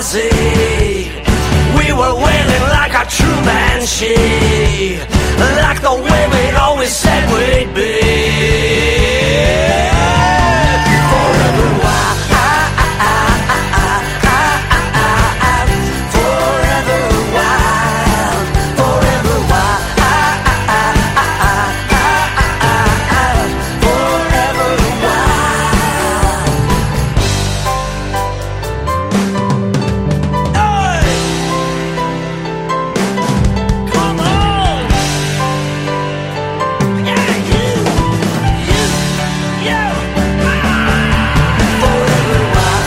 fantasy. We were wailing like a true banshee, like the way we'd always said we'd be. Forever wild, forever wild, forever wild, forever wild. Hey! Come on! Yeah, you, yeah. Forever wild,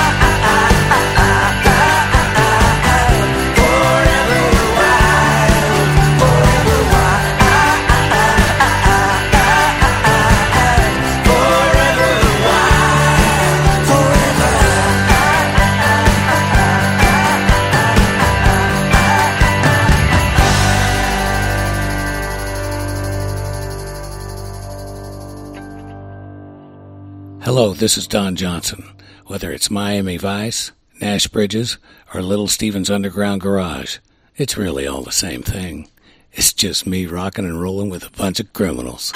forever wild, forever wild, forever wild, forever. Hello, this is Don Johnson. Whether it's Miami Vice, Nash Bridges, or Little Steven's Underground Garage, it's really all the same thing. It's just me rocking and rolling with a bunch of criminals.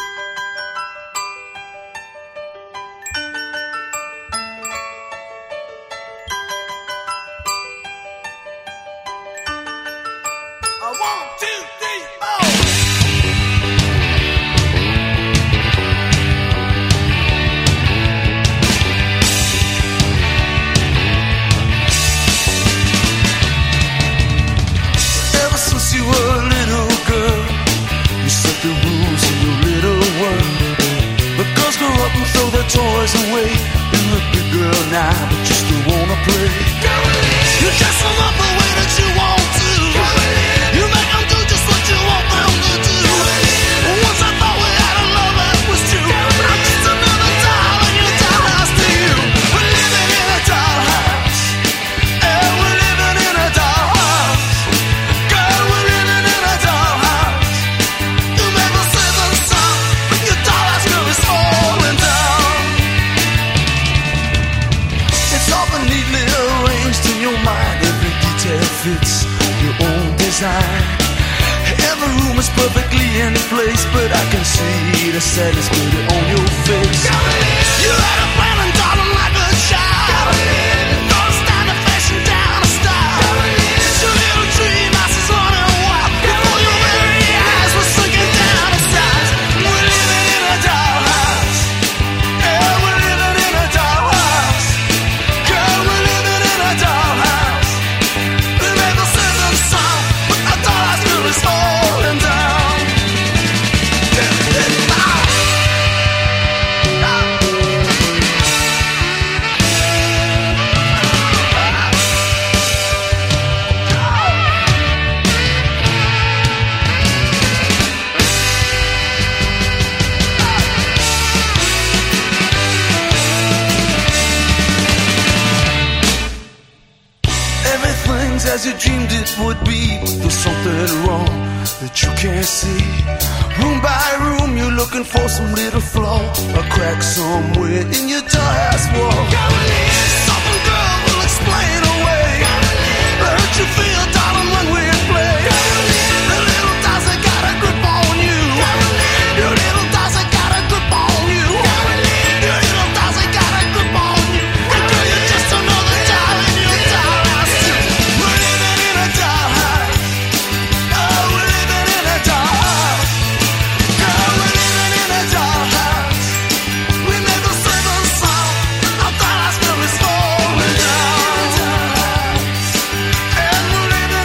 Ever since you were a little girl, you set the rules in your little world. The girls grow up and throw their toys away. You're a big girl now, but you still wanna play. You dress them up the way that you want to. You make them do just what you want them to do. Once I thought we had a love that was true, but I'm just another doll in your dollhouse to you. We're living in a dollhouse. Yeah, we're living in a dollhouse. Girl, we're living in a dollhouse. You never say the song, but your dollhouse girl is falling down. It's all been neatly arranged in your mind. Every detail fits your own design. Every room is perfectly in place, but I can see the sadness glitter on your face. You had a plan and darling like a child. Gonna stand the fashion down a style. Your little dream house is running wild. Before your very eyes were sinking down the sides. We're living in a dollhouse. Yeah, we're living in a dollhouse. Girl, we're living in a dollhouse. We never sing the song, but our dollhouse girl is falling down. Everything's as you dreamed it would be, but there's something wrong that you can't see. Room by room, you're looking for some little flaw, a crack somewhere in your dollhouse wall. Something girl will explain away the hurt you feel, darling, when we play. The little dolls that got a grip on you. Your little dolls that got a grip on you. Your little dolls that got a grip on you. And girl, you're just another doll in your dollhouse too. We're living in a dollhouse. Oh, we're living in a dollhouse. Girl, we're living in a dollhouse. We never say the song. Our dollhouse girl is falling down. And we're living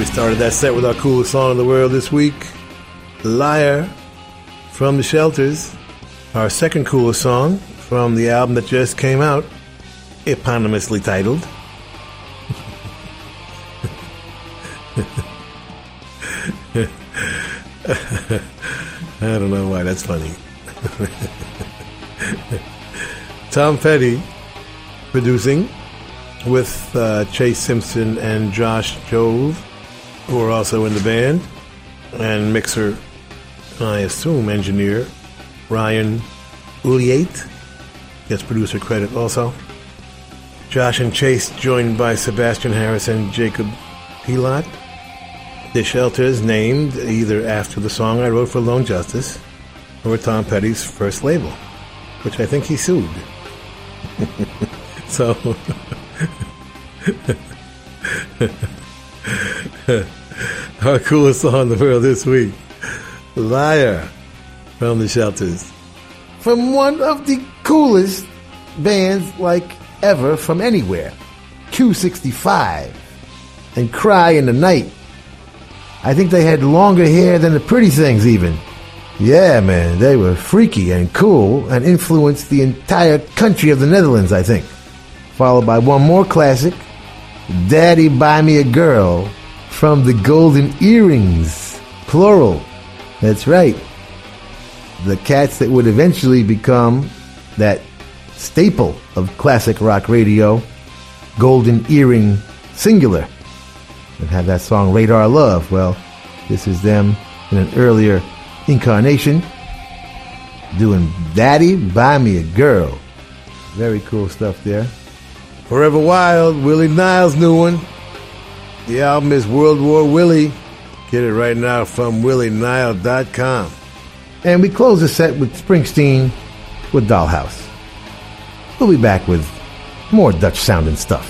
Started that set with our coolest song in the world this week, Liar from the Shelters. Our second coolest song from the album that just came out, eponymously titled. I don't know why that's funny. Tom Petty producing with Chase Simpson and Josh Jove, who are also in the band, and mixer, I assume engineer, Ryan Uliate gets producer credit also. Josh and Chase joined by Sebastian Harris and Jacob Pilot. The Shelters named either after the song I wrote for Lone Justice or Tom Petty's first label, which I think he sued. So, our coolest song in the world this week, Liar from the Shelters. From one of the coolest bands like ever from anywhere, Q65 and Cry in the Night. I think they had longer hair than the Pretty Things even. Yeah, man, they were freaky and cool and influenced the entire country of the Netherlands, I think. Followed by one more classic, Daddy Buy Me a Girl from the Golden Earrings, plural. That's right. The cats that would eventually become that staple of classic rock radio, Golden Earring singular, and have that song Radar Love. Well, this is them in an earlier incarnation doing Daddy Buy Me a Girl. Very cool stuff there. Forever Wild, Willie Niles' new one. The album is World War Willie. Get it right now from willienile.com. And we close the set with Springsteen with Dollhouse. We'll be back with more Dutch sounding stuff.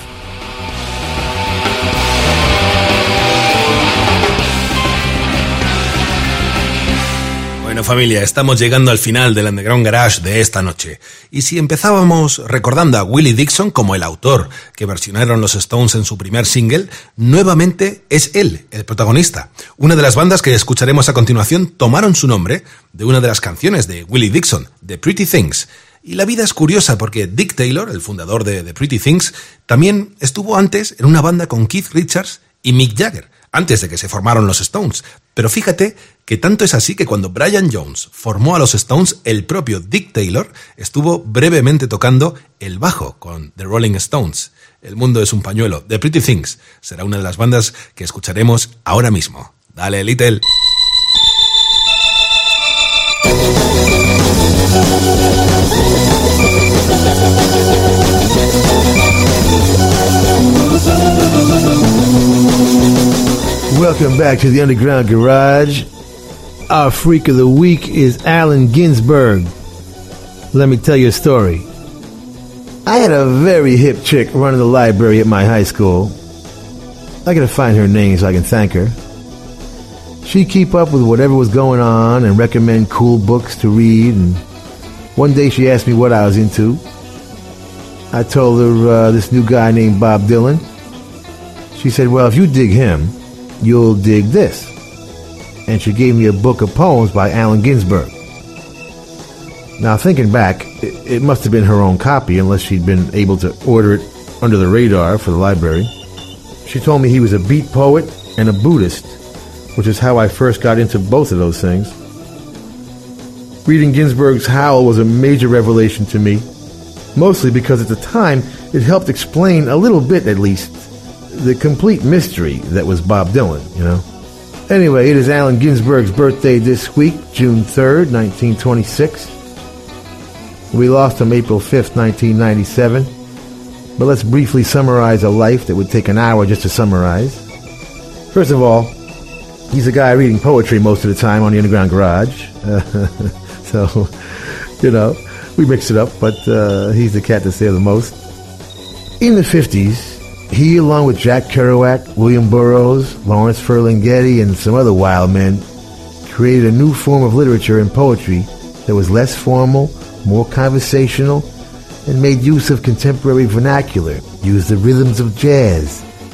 Bueno, familia, estamos llegando al final del Underground Garage de esta noche. Y si empezábamos recordando a Willie Dixon como el autor que versionaron los Stones en su primer single, nuevamente es él el protagonista. Una de las bandas que escucharemos a continuación tomaron su nombre de una de las canciones de Willie Dixon, The Pretty Things. Y la vida es curiosa porque Dick Taylor, el fundador de The Pretty Things, también estuvo antes en una banda con Keith Richards y Mick Jagger, antes de que se formaron los Stones. Pero fíjate que tanto es así que cuando Brian Jones formó a los Stones, el propio Dick Taylor estuvo brevemente tocando el bajo con The Rolling Stones. El mundo es un pañuelo. The Pretty Things será una de las bandas que escucharemos ahora mismo. Dale, Little. Welcome back to the Underground Garage. Our freak of the week is Allen Ginsberg. Let me tell you a story. I had a very hip chick running the library at my high school. I gotta find her name so I can thank her. She'd keep up with whatever was going on and recommend cool books to read, and one day she asked me what I was into. I told her this new guy named Bob Dylan. She said, well, if you dig him, you'll dig this. And she gave me a book of poems by Allen Ginsberg. Now, thinking back, it must have been her own copy unless she'd been able to order it under the radar for the library. She told me he was a beat poet and a Buddhist, which is how I first got into both of those things. Reading Ginsberg's Howl was a major revelation to me, mostly because at the time it helped explain a little bit, at least, the complete mystery that was Bob Dylan, you know. Anyway, it is Allen Ginsberg's birthday this week, June 3rd, 1926. We lost him April 5th, 1997. But let's briefly summarize a life that would take an hour just to summarize. First of all, he's a guy reading poetry most of the time on the Underground Garage. So, you know, we mix it up, but he's the cat that's there the most. In the 50s, he, along with Jack Kerouac, William Burroughs, Lawrence Ferlinghetti, and some other wild men, created a new form of literature and poetry that was less formal, more conversational, and made use of contemporary vernacular, used the rhythms of jazz,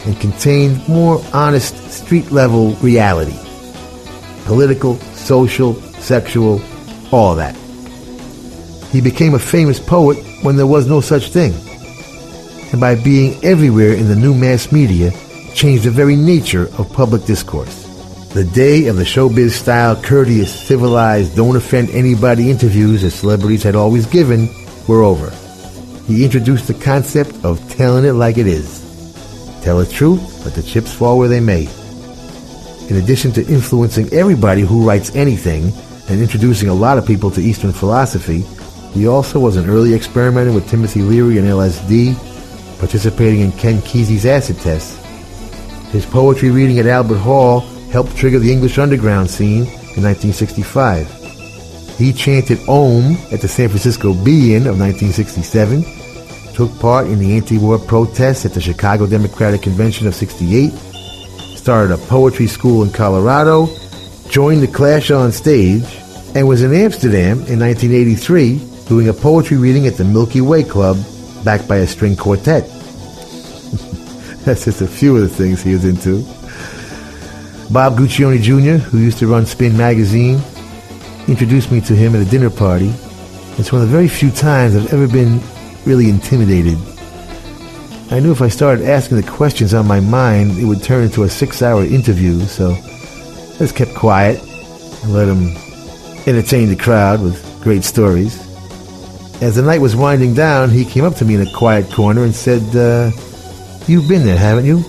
and contained more honest street-level reality. Political, social, sexual, all that. He became a famous poet when there was no such thing. And by being everywhere in the new mass media, changed the very nature of public discourse. The day of the showbiz-style, courteous, civilized, don't-offend-anybody interviews that celebrities had always given were over. He introduced the concept of telling it like it is. Tell the truth, let the chips fall where they may. In addition to influencing everybody who writes anything and introducing a lot of people to Eastern philosophy, he also was an early experimenter with Timothy Leary and LSD, participating in Ken Kesey's acid tests. His poetry reading at Albert Hall helped trigger the English underground scene in 1965. He chanted Om at the San Francisco Be-In of 1967, took part in the anti-war protests at the Chicago Democratic Convention of 68, started a poetry school in Colorado, joined the Clash on stage, and was in Amsterdam in 1983 doing a poetry reading at the Milky Way Club, backed by a string quartet. That's just a few of the things he was into. Bob Guccione Jr., who used to run Spin magazine, introduced me to him at a dinner party. It's one of the very few times I've ever been really intimidated. I knew if I started asking the questions on my mind, it would turn into a 6-hour interview, so I just kept quiet and let him entertain the crowd with great stories. As the night was winding down, he came up to me in a quiet corner and said, "You've been there, haven't you?"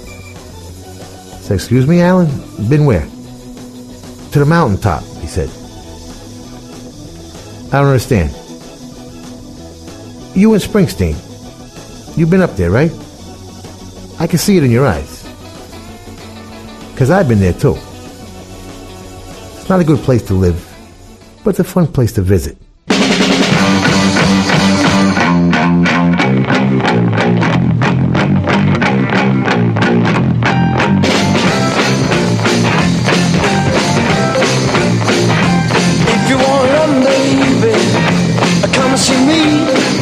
I said, "Excuse me, Alan? Been where?" "To the mountaintop," he said. "I don't understand." "You and Springsteen. You've been up there, right? I can see it in your eyes. 'Cause I've been there too. It's not a good place to live, but it's a fun place to visit." If you want love, baby, come and see me.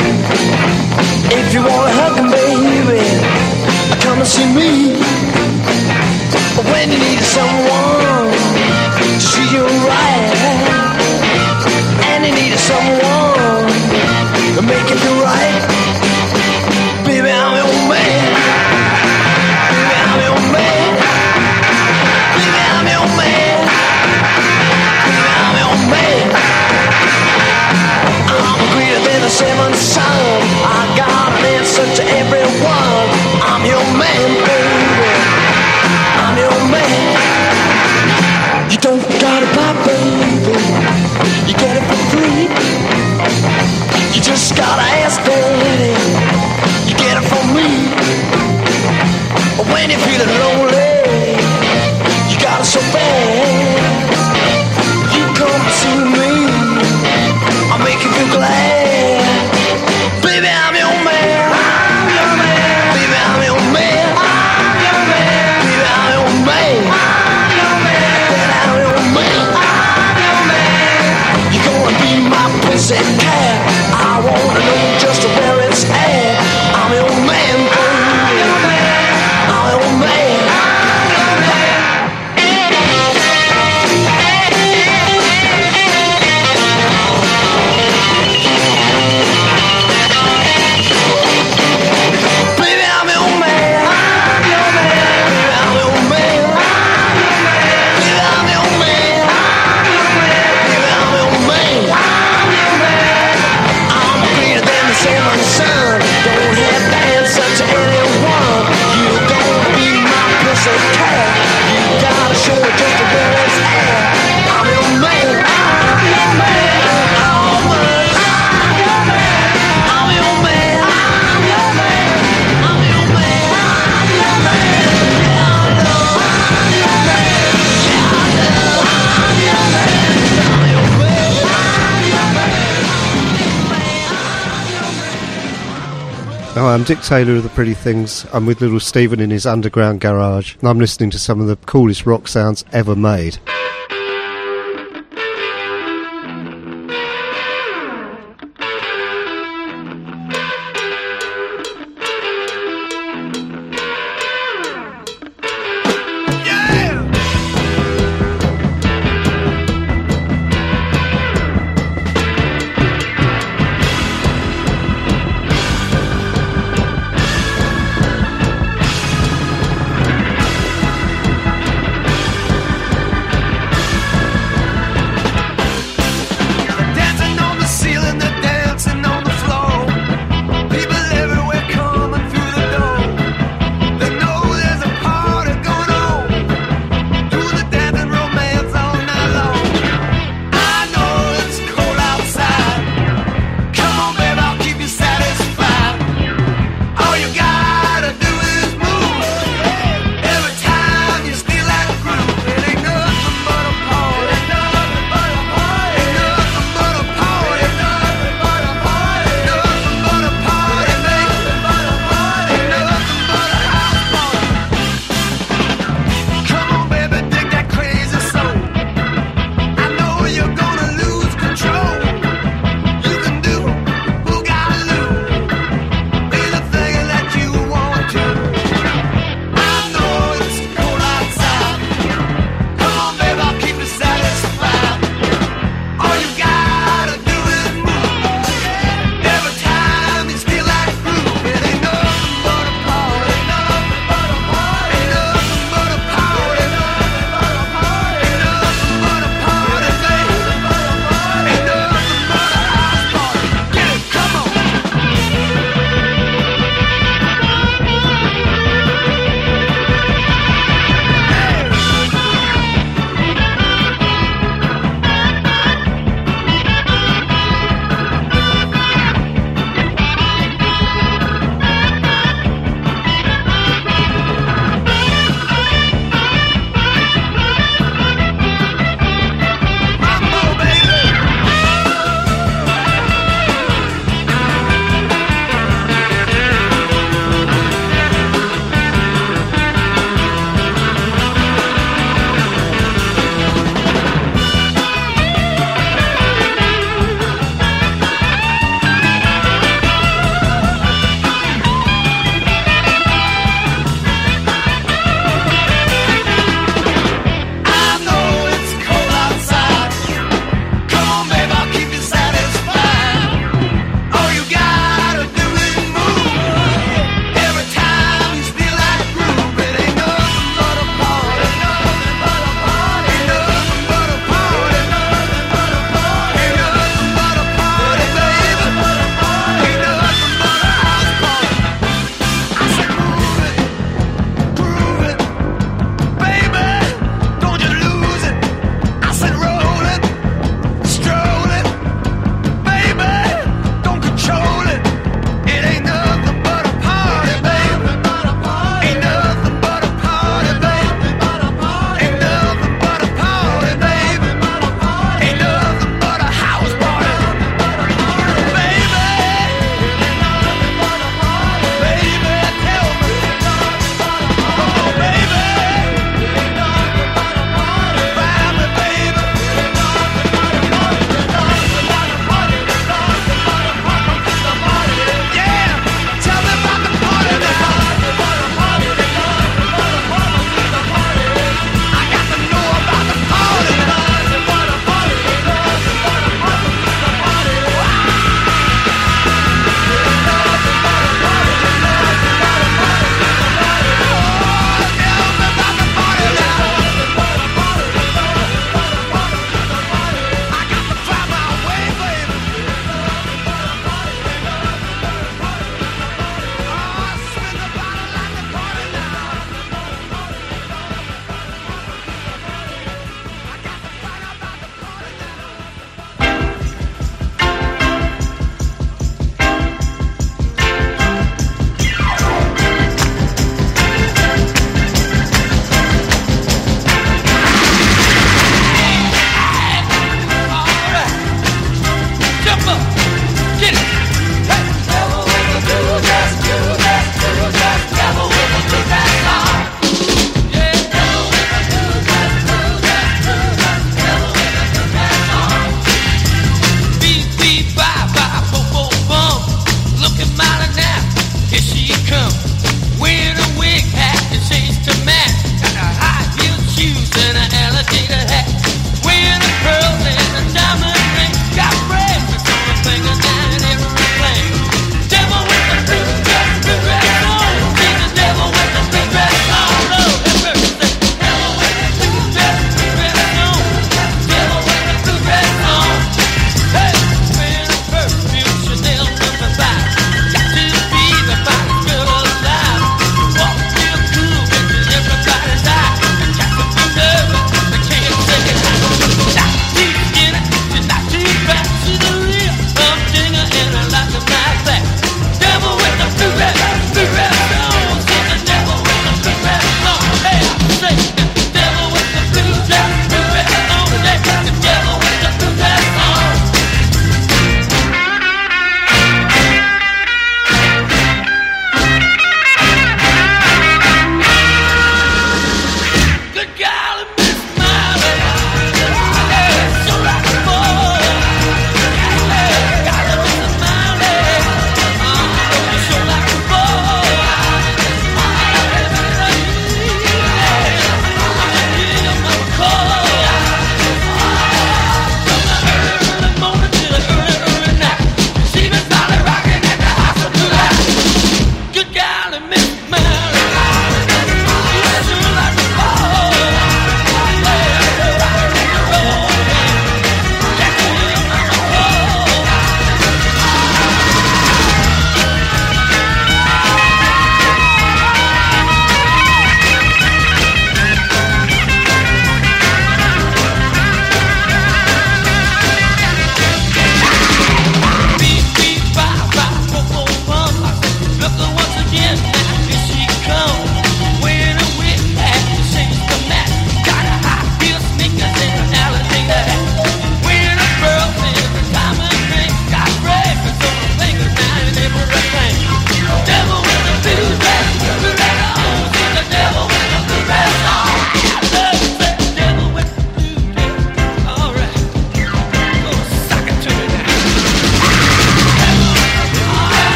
If you want a hug, baby, come and see me. When you need someone to treat you right, and you need someone to make you feel right, baby, I'm your man. Baby, I'm your man. Baby, I'm your man. Baby, I'm your man. I'm greater than the seventh sun. I got an answer to everyone. I'm your man, baby. I'm your man. You don't gotta buy, baby. You get it for free. You just gotta ask, daddy. You get it from me. When you're feeling lonely, you got it so bad. You come to see me. I'll make you feel glad. Baby, I'm your man. I'm your man. Baby, I'm your man. I'm your man. Baby, I'm your man. I'm your man. Baby, I'm your man. I'm your man. You're gonna be my pussy cat. I wanna know just where it's at. I'm your man, baby. I'm your man. I'm your man. I'm your man. Baby, I'm your man. I'm your man. Baby, I'm your man. I'm your man. Baby, I'm your man. I'm your man. Baby, I'm your man. I'm your man. I'm greater than the seventh sun. Don't have to answer to anyone. You gonna be my pussy cat. You gotta show it just where it's at. I'm your man. I'm your man. I'm your man. I'm your man. I'm your man. I'm your man. I'm your man. Hi, I'm Dick Taylor of The Pretty Things. I'm with Little Steven in his underground garage, and I'm listening to some of the coolest rock sounds ever made.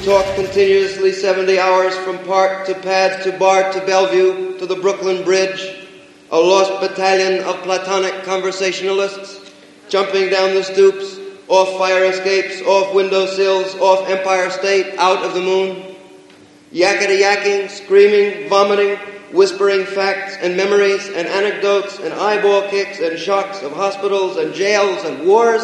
talked continuously 70 hours from Park to Pad to Bar to Bellevue to the Brooklyn Bridge, a lost battalion of platonic conversationalists, jumping down the stoops, off fire escapes, off windowsills, off Empire State, out of the moon, yakety-yakking, screaming, vomiting, whispering facts and memories and anecdotes and eyeball kicks and shocks of hospitals and jails and wars.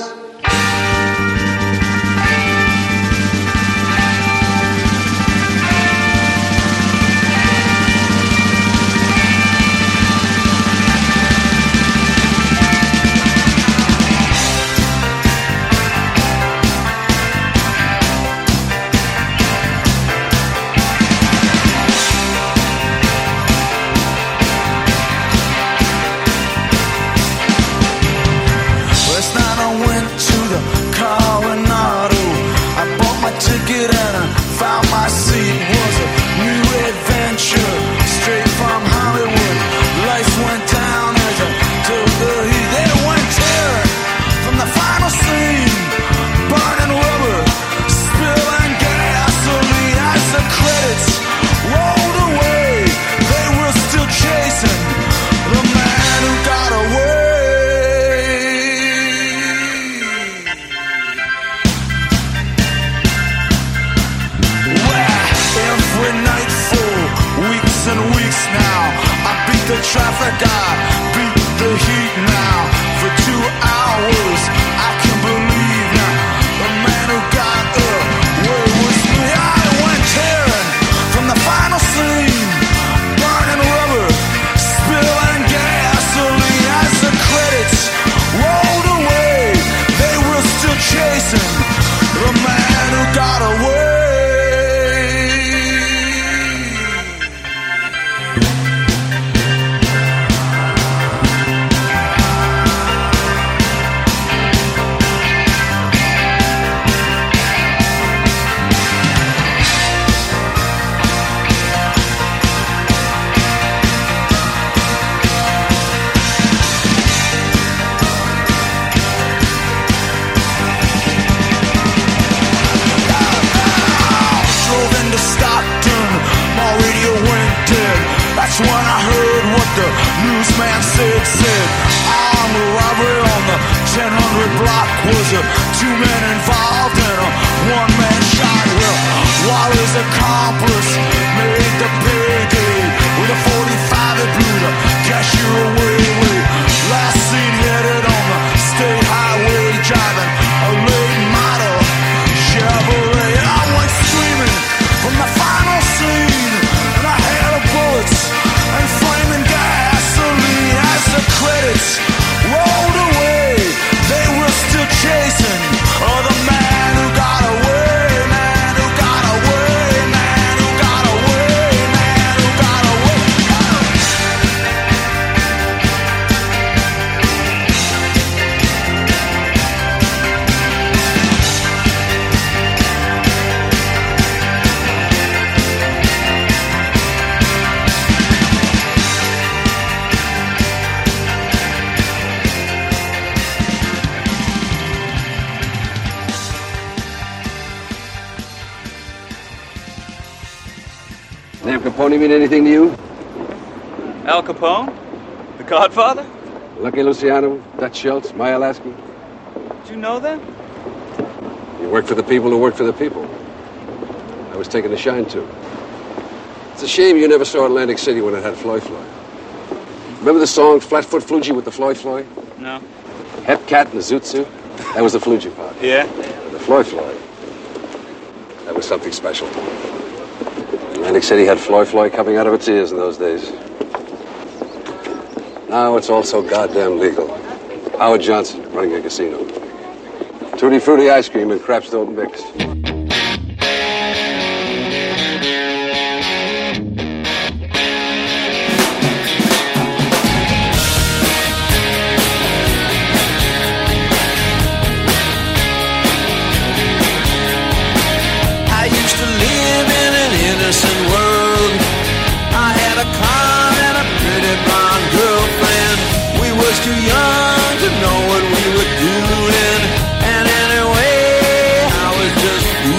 Capone mean anything to you? Al Capone? The Godfather? Lucky Luciano, Dutch Schultz, Maya Lasky. Did you know them? You work for the people who work for the people. I was taking a shine too. It's a shame you never saw Atlantic City when it had Floy Floy. Remember the song Flatfoot Flugie with the Floy Floy? No. Hep Cat and the Zoot Suit? That was the Flugie part. Yeah? The Floy Floy. That was something special. Atlantic City had Floy Floy coming out of its ears in those days. Now it's all so goddamn legal. Howard Johnson running a casino. Tutti Frutti ice cream and craps don't mix. Too young to know what we were doing, and anyway, I was just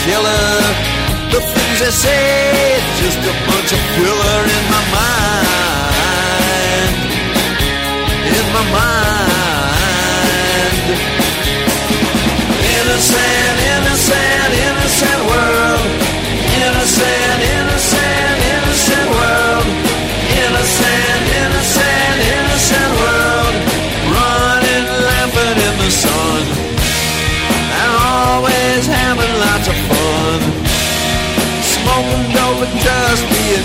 killer. The things they say, it's just a bunch of filler in my mind. In my mind. Innocent, innocent, innocent world. Innocent, innocent, innocent world. Innocent, innocent, innocent world. Running, laughing in the sun. And always having lots of fun. Smoking dope and just being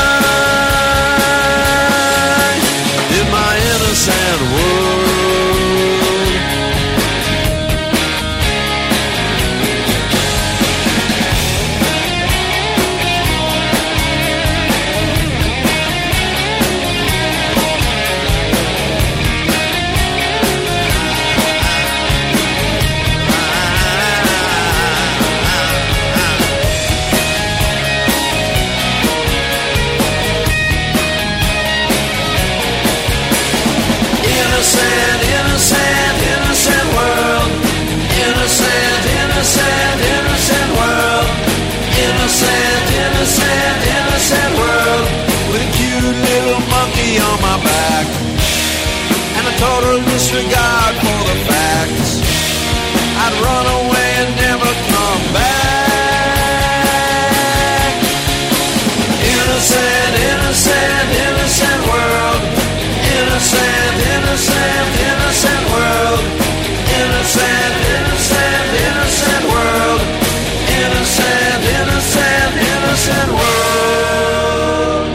young. In my innocent world. Innocent, innocent, innocent world. Innocent, innocent, innocent world. Innocent, innocent, innocent world. With a cute little monkey on my back. And a total disregard for the facts. I'd run away and never come back. Innocent, innocent, innocent world. Innocent, innocent, innocent world. Innocent, innocent, innocent world. Innocent, innocent, innocent world.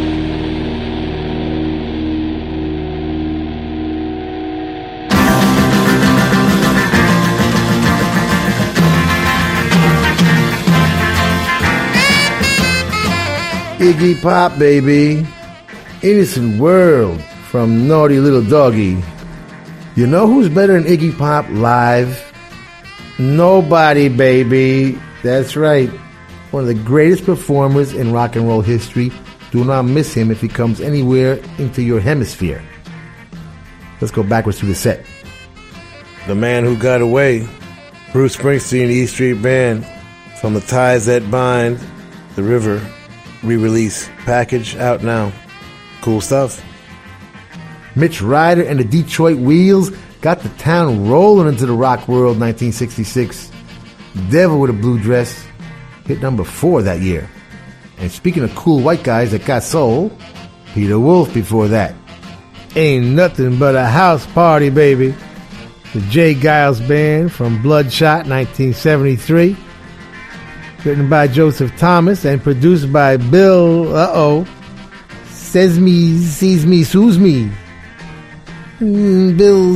Iggy Pop, baby. Innocent World from Naughty Little Doggy. You know who's better than Iggy Pop live? Nobody, baby. That's right. One of the greatest performers in rock and roll history. Do not miss him if he comes anywhere into your hemisphere. Let's go backwards through the set. The Man Who Got Away, Bruce Springsteen, E Street Band, From the Ties That Bind, The River, re-release, package, out now. Cool stuff. Mitch Ryder and the Detroit Wheels got the town rolling into the rock world 1966. Devil with a Blue Dress hit number 4 that year. And speaking of cool white guys that got soul, Peter Wolf before that. Ain't Nothing But a House Party, baby. The Jay Giles Band from Bloodshot 1973. Written by Joseph Thomas and produced by Bill, Says Me, Sees Me, Sues Me. Bill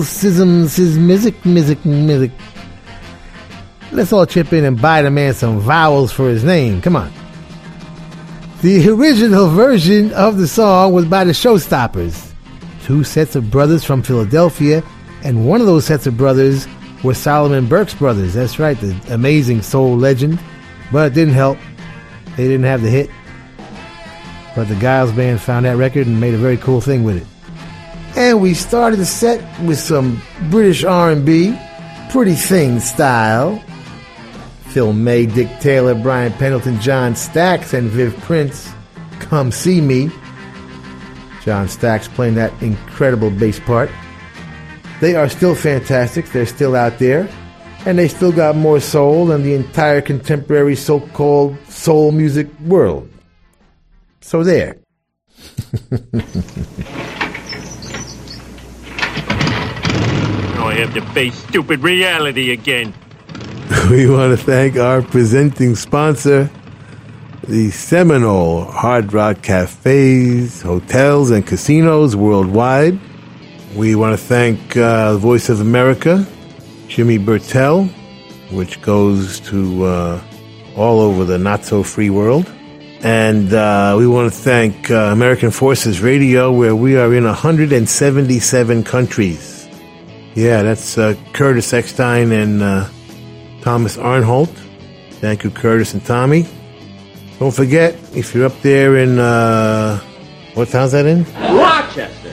Music. Let's all chip in and buy the man some vowels for his name. Come on. The original version of the song was by the Showstoppers. 2 sets of brothers from Philadelphia, and one of those sets of brothers were Solomon Burke's brothers. That's right, the amazing soul legend. But it didn't help. They didn't have the hit. But the Giles Band found that record and made a very cool thing with it. And we started the set with some British R&B, Pretty Things style. Phil May, Dick Taylor, Brian Pendleton, John Stax, and Viv Prince, Come See Me. John Stax playing that incredible bass part. They are still fantastic. They're still out there. And they still got more soul than the entire contemporary so-called soul music world. So there. I have to face stupid reality again. We want to thank our presenting sponsor, the Seminole Hard Rock Cafes, Hotels, and Casinos worldwide. We want to thank Voice of America, Jimmy Burtell, which goes to all over the not-so-free world. And we want to thank American Forces Radio, where we are in 177 countries. Yeah, that's Curtis Eckstein and Thomas Arnholt. Thank you, Curtis and Tommy. Don't forget, if you're up there in... what town's that in? Rochester.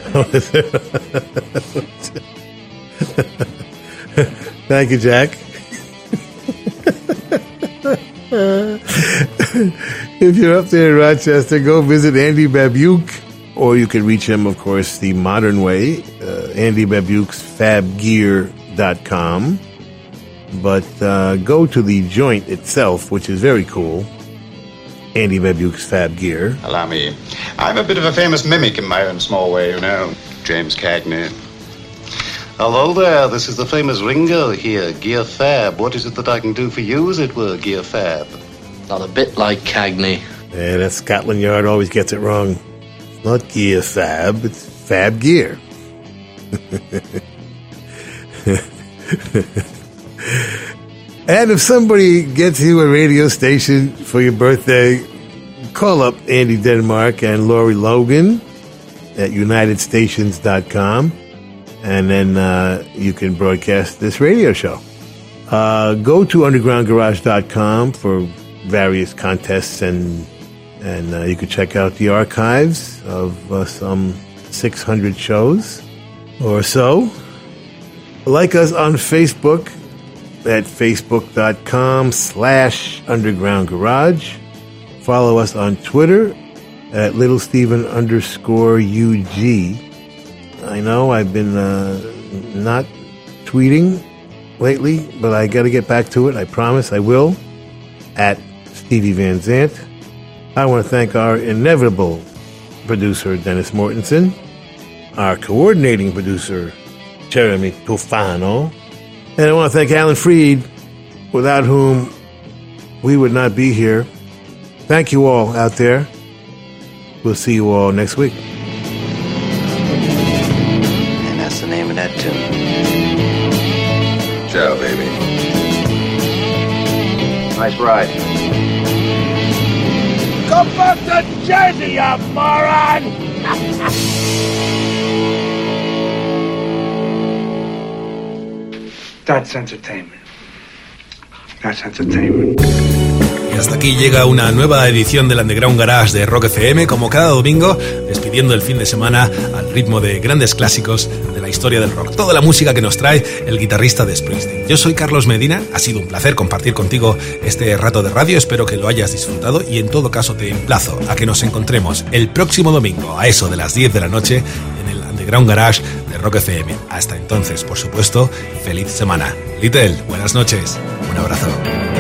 Thank you, Jack. If you're up there in Rochester, go visit Andy Babiuk, or you can reach him, of course, the modern way, Andy Babiuk's fabgear.com. But go to the joint itself, which is very cool, Andy Babiuk's Fab Gear. Allow me. I'm a bit of a famous mimic in my own small way, you know. James Cagney. Hello there, this is the famous Ringo here, Gear Fab. What is it that I can do for you, as it were, Gear Fab? Not a bit like Cagney. Yeah, that Scotland Yard always gets it wrong. It's not Gear Fab, it's Fab Gear. And if somebody gets you a radio station for your birthday, call up Andy Denmark and Lori Logan at unitedstations.com, and then you can broadcast this radio show. Go to undergroundgarage.com for various contests, and you can check out the archives of some 600 shows or so. Like us on Facebook at facebook.com/undergroundgarage. Follow us on Twitter at littlesteven_UG. I know I've been not tweeting lately, but I got to get back to it. I promise I will. At Stevie Van Zandt. I want to thank our inevitable producer, Dennis Mortensen, our coordinating producer, Jeremy Tufano, and I want to thank Alan Freed, without whom we would not be here. Thank you all out there. We'll see you all next week. And that's the name of that tune. Ciao, baby. Nice ride. Go back to Jersey, you moron! That's entertainment. That's entertainment. Y hasta aquí llega una nueva edición del Underground Garage de Rock FM, como cada domingo, despidiendo el fin de semana al ritmo de grandes clásicos de la historia del rock. Toda la música que nos trae el guitarrista de Springsteen. Yo soy Carlos Medina, ha sido un placer compartir contigo este rato de radio, espero que lo hayas disfrutado y en todo caso te emplazo a que nos encontremos el próximo domingo a eso de las 10 de la noche en el Underground Garage de Rock FM. Hasta entonces, por supuesto, feliz semana. Little, buenas noches, un abrazo.